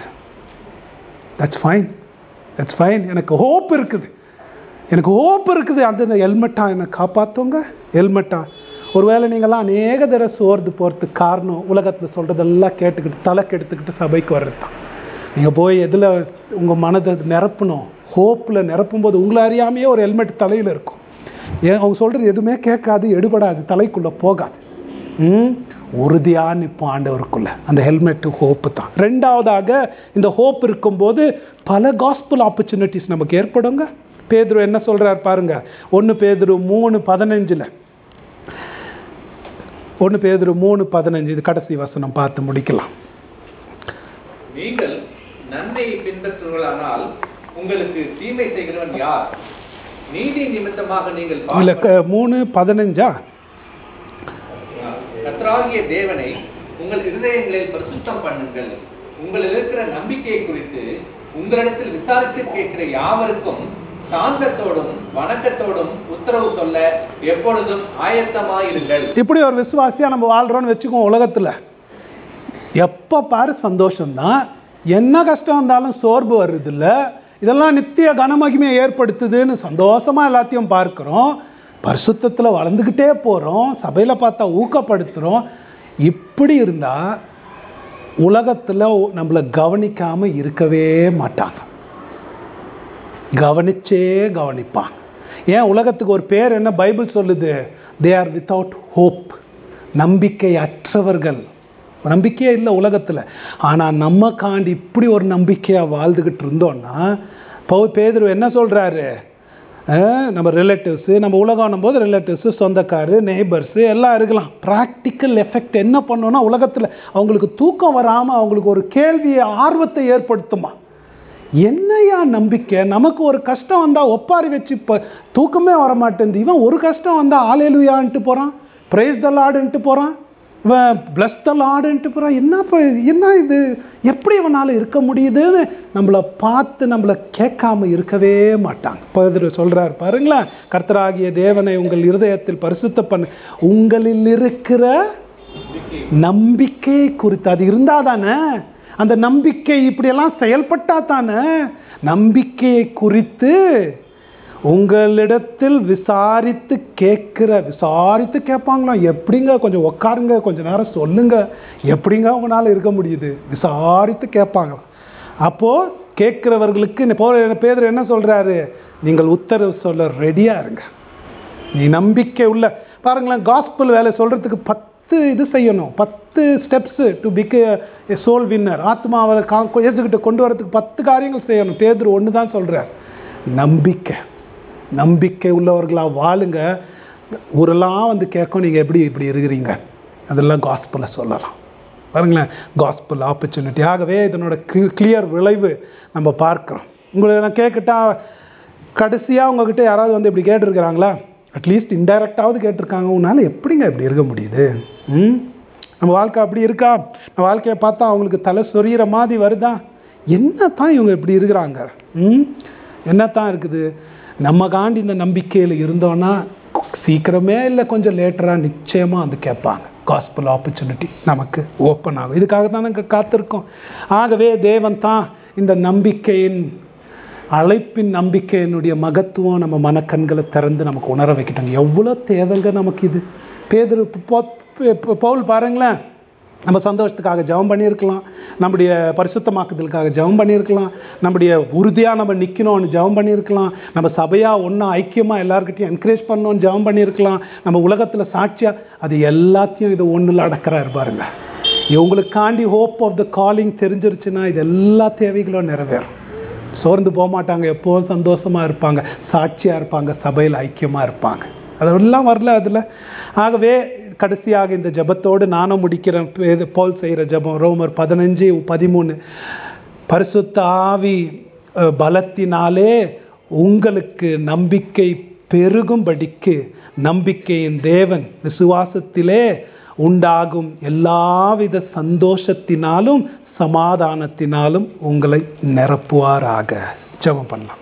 That's fine, that's fine. எனக்கு ஹோப் இருக்குது, எனக்கு ஹோப் இருக்குது. அந்த ஹெல்மெட்டா என்னை காப்பாற்றுங்க. ஹெல்மெட்டா ஒருவேளை நீங்கள்லாம் அநேக தடவை சோர்ந்து போகிறதுக்கு காரணம் உலகத்தில் சொல்கிறதெல்லாம் கேட்டுக்கிட்டு தலை கெடுத்துக்கிட்டு சபைக்கு வர்றது தான். நீங்கள் போய் எதில் உங்கள் மனதை நிரப்பணும், ஹோப்பில் நிரப்பும்போது உங்களை அறியாமையே ஒரு ஹெல்மெட் தலையில் இருக்கும். ஏன் அவங்க சொல்கிறது எதுவுமே கேட்காது, எடுபடாது, தலைக்குள்ளே போகாது. ம் உறுதியாக நிற்போம் ஆண்டவருக்குள்ள. அந்த ஹெல்மெட்டு ஹோப்பு தான். ரெண்டாவதாக இந்த ஹோப் இருக்கும்போது பல காஸ்பல் ஆப்பர்ச்சுனிட்டிஸ் நமக்கு ஏற்படுங்க. பேதுரு என்ன சொல்கிறார் பாருங்க, ஒன்று பேதுரு மூணு பதினஞ்சில் ஒன்று பேதுரு மூணு பதினஞ்சு இது கடைசி வசனம் பார்த்து முடிக்கலாம். நீங்கள் நன்மையை பின்பற்றுவீர்களானால் உங்களுக்கு தீமை செய்கிறவன் யார்? நீதி நிமித்தமாக நீங்கள் இல்ல மூணு பதினஞ்சா? கர்த்தராகிய தேவனை உங்கள் இருதயங்களில் பரிசுத்தம் பண்ணுங்கள். உங்களில் இருக்கிற நம்பிக்கையை குறித்து உங்களிடத்தில் விசாரித்து கேட்கிற யாவருக்கும் சாந்தத்தோடும் வணக்கத்தோடும் உத்தரவு சொல்ல எப்பொழுதும் ஆயத்தமாயிருங்கள். இப்படி ஒரு விசுவாசியா நம்ம வாழ்றோம்னு வச்சுக்கோம். உலகத்துல எப்ப பாரு சந்தோஷம்தான், என்ன கஷ்டம் வந்தாலும் சோர்வு வருது இல்லை, இதெல்லாம் நித்திய கனமகிமையை ஏற்படுத்துதுன்னு சந்தோஷமா எல்லாத்தையும் பார்க்கிறோம். பரிசுத்தத்தில் வளர்ந்துக்கிட்டே போகிறோம், சபையில் பார்த்தா ஊக்கப்படுத்துகிறோம். இப்படி இருந்தால் உலகத்தில் நம்மளை கவனிக்காமல் இருக்கவே மாட்டாங்க, கவனிச்சே கவனிப்பாங்க. ஏன் உலகத்துக்கு ஒரு பேர் என்ன பைபிள் சொல்லுது? தே ஆர் வித்தவுட் ஹோப், நம்பிக்கை அற்றவர்கள். நம்பிக்கையே இல்லை உலகத்தில். ஆனால் நம்ம காண்டி இப்படி ஒரு நம்பிக்கையாக வாழ்ந்துக்கிட்டு இருந்தோம்னா, பவுல் பேதுரு என்ன சொல்கிறாரு? நம்ம ரிலேட்டிவ்ஸு, நம்ம உலகம் போது ரிலேட்டிவ்ஸு, சொந்தக்காரு, நெய்பர்ஸு எல்லாம் இருக்கலாம். ப்ராக்டிக்கல் எஃபெக்ட் என்ன பண்ணோன்னா, உலகத்தில் அவங்களுக்கு தூக்கம் வராமல் அவங்களுக்கு ஒரு கேள்வியை ஆர்வத்தை ஏற்படுத்துமா. என்னையா நம்பிக்கை? நமக்கு ஒரு கஷ்டம் வந்தால் ஒப்பாரி வச்சு இப்போ தூக்கமே வர மாட்டேங்குது. இவன் ஒரு கஷ்டம் வந்தால் ஹல்லேலூயான்ட்டு போகிறான், பிரைஸ் த லார்டுன்ட்டு போகிறான், இவன் பிளஸ் த லார்டுன்ட்டு போகிறான். என்ன என்ன இது, எப்படி இவனால் இருக்க முடியுதுன்னு நம்மளை பார்த்து நம்மளை கேட்காம இருக்கவே மாட்டாங்க. பேதுரு சொல்கிறார் பாருங்களேன், கர்த்தராகிய தேவனை உங்கள் இருதயத்தில் பரிசுத்த பண்ண உங்களில் இருக்கிற நம்பிக்கை குறித்து. அது இருந்தால் தானே அந்த நம்பிக்கை இப்படியெல்லாம் செயல்பட்டா தானே. நம்பிக்கையை குறித்து உங்களிடத்தில் விசாரித்து கேட்கிற, விசாரித்து கேட்பாங்களாம். எப்படிங்க, கொஞ்சம் உட்காருங்க, கொஞ்சம் நேரம் சொல்லுங்க, எப்படிங்க அவங்களால இருக்க முடியுது? விசாரித்து கேட்பாங்களாம். அப்போது கேட்குறவர்களுக்கு பேதுரு என்ன சொல்கிறாரு? நீங்கள் உத்தரவு சொல்ல ரெடியாக இருங்க. நீ நம்பிக்கை உள்ள பாருங்களேன், காஸ்பல் வேலை சொல்கிறதுக்கு பத்து இது செய்யணும், பத்து steps to pick a soul winner. ஆத்மாவை கா இயேசுகிட்ட கொண்டு வரதுக்கு பத்து காரியங்கள் செய்யணும். பேதுரு ஒன்று தான் சொல்கிறார், நம்பிக்கை. நம்பிக்கை உள்ளவர்களாக வாழுங்க. ஊரெல்லாம் வந்து கேட்கும், நீங்கள் எப்படி இப்படி இருக்கிறீங்க, அதெல்லாம் காஸ்பலை சொல்லலாம். பாருங்களேன், காஸ்பல் ஆப்பர்ச்சுனிட்டி. ஆகவே இதனோட கிளியர் விளைவு நம்ம பார்க்குறோம். உங்களை நான் கேட்கட்டா, கடைசியாக உங்ககிட்ட யாராவது வந்து இப்படி கேட்டிருக்கிறாங்களா? அட்லீஸ்ட் இன்டைரக்டாவது கேட்டிருக்காங்க, உன்னால் எப்படிங்க இப்படி இருக்க முடியுது? ம் நம்ம வாழ்க்கை அப்படி இருக்கா? நம்ம வாழ்க்கையை பார்த்தா அவங்களுக்கு தலை சொரிகிற மாதிரி வருதா? என்ன தான் இவங்க இப்படி இருக்கிறாங்க? ம் என்ன தான் இருக்குது? நம்ம காண்டி இந்த நம்பிக்கையில் இருந்தோன்னா சீக்கிரமே இல்லை கொஞ்சம் லேட்டராக நிச்சயமாக வந்து கேட்பாங்க. காஸ்பல் ஆப்பர்ச்சுனிட்டி நமக்கு ஓப்பன் ஆகும். இதுக்காக தான் நாங்கள் காத்திருக்கோம். ஆகவே தேவன் தான் இந்த நம்பிக்கையின் அழைப்பின் நம்பிக்கையினுடைய மகத்துவம் நம்ம மனக்கண்களை திறந்து நமக்கு உணர வைக்கிட்டாங்க. எவ்வளோ தேவைங்க நமக்கு இது. பேதுரு பவுல் பாருங்களேன், நம்ம சந்தோஷத்துக்காக ஜெபம் பண்ணியிருக்கலாம், நம்முடைய பரிசுத்தமாக்குதலுக்காக ஜெபம் பண்ணியிருக்கலாம், நம்முடைய உறுதியாக நம்ம நிற்கணும்னு ஜெபம் பண்ணியிருக்கலாம், நம்ம சபையாக ஒன்றா ஐக்கியமாக எல்லாருக்கிட்டையும் என்கரேஜ் பண்ணணும்னு ஜெபம் பண்ணியிருக்கலாம், நம்ம உலகத்தில் சாட்சியாக அது எல்லாத்தையும் இது ஒன்றில் அடக்கிறாரு பாருங்க. இவங்களுக்காண்டி ஹோப் ஆஃப் த காலிங் தெரிஞ்சிருச்சுன்னா இது எல்லா தேவைகளும் நிறைவேறும். சோர்ந்து போக மாட்டாங்க, எப்போதும் சந்தோஷமாக இருப்பாங்க, சாட்சியாக இருப்பாங்க, சபையில் ஐக்கியமாக இருப்பாங்க. அதெல்லாம் வரல அதில். ஆகவே கடைசியாக இந்த ஜபத்தோடு நானும் முடிக்கிறேன். பவுல் செய்கிற ஜபம் ரோமர் பதினஞ்சு பதிமூணு, பரிசுத்த ஆவி பலத்தினாலே உங்களுக்கு நம்பிக்கை பெருகும்படிக்கு நம்பிக்கையின் தேவன் விசுவாசத்திலே உண்டாகும் எல்லாவித சந்தோஷத்தினாலும் சமாதானத்தினாலும் உங்களை நிரப்புவாராக. ஜெபம் பண்ணலாம்.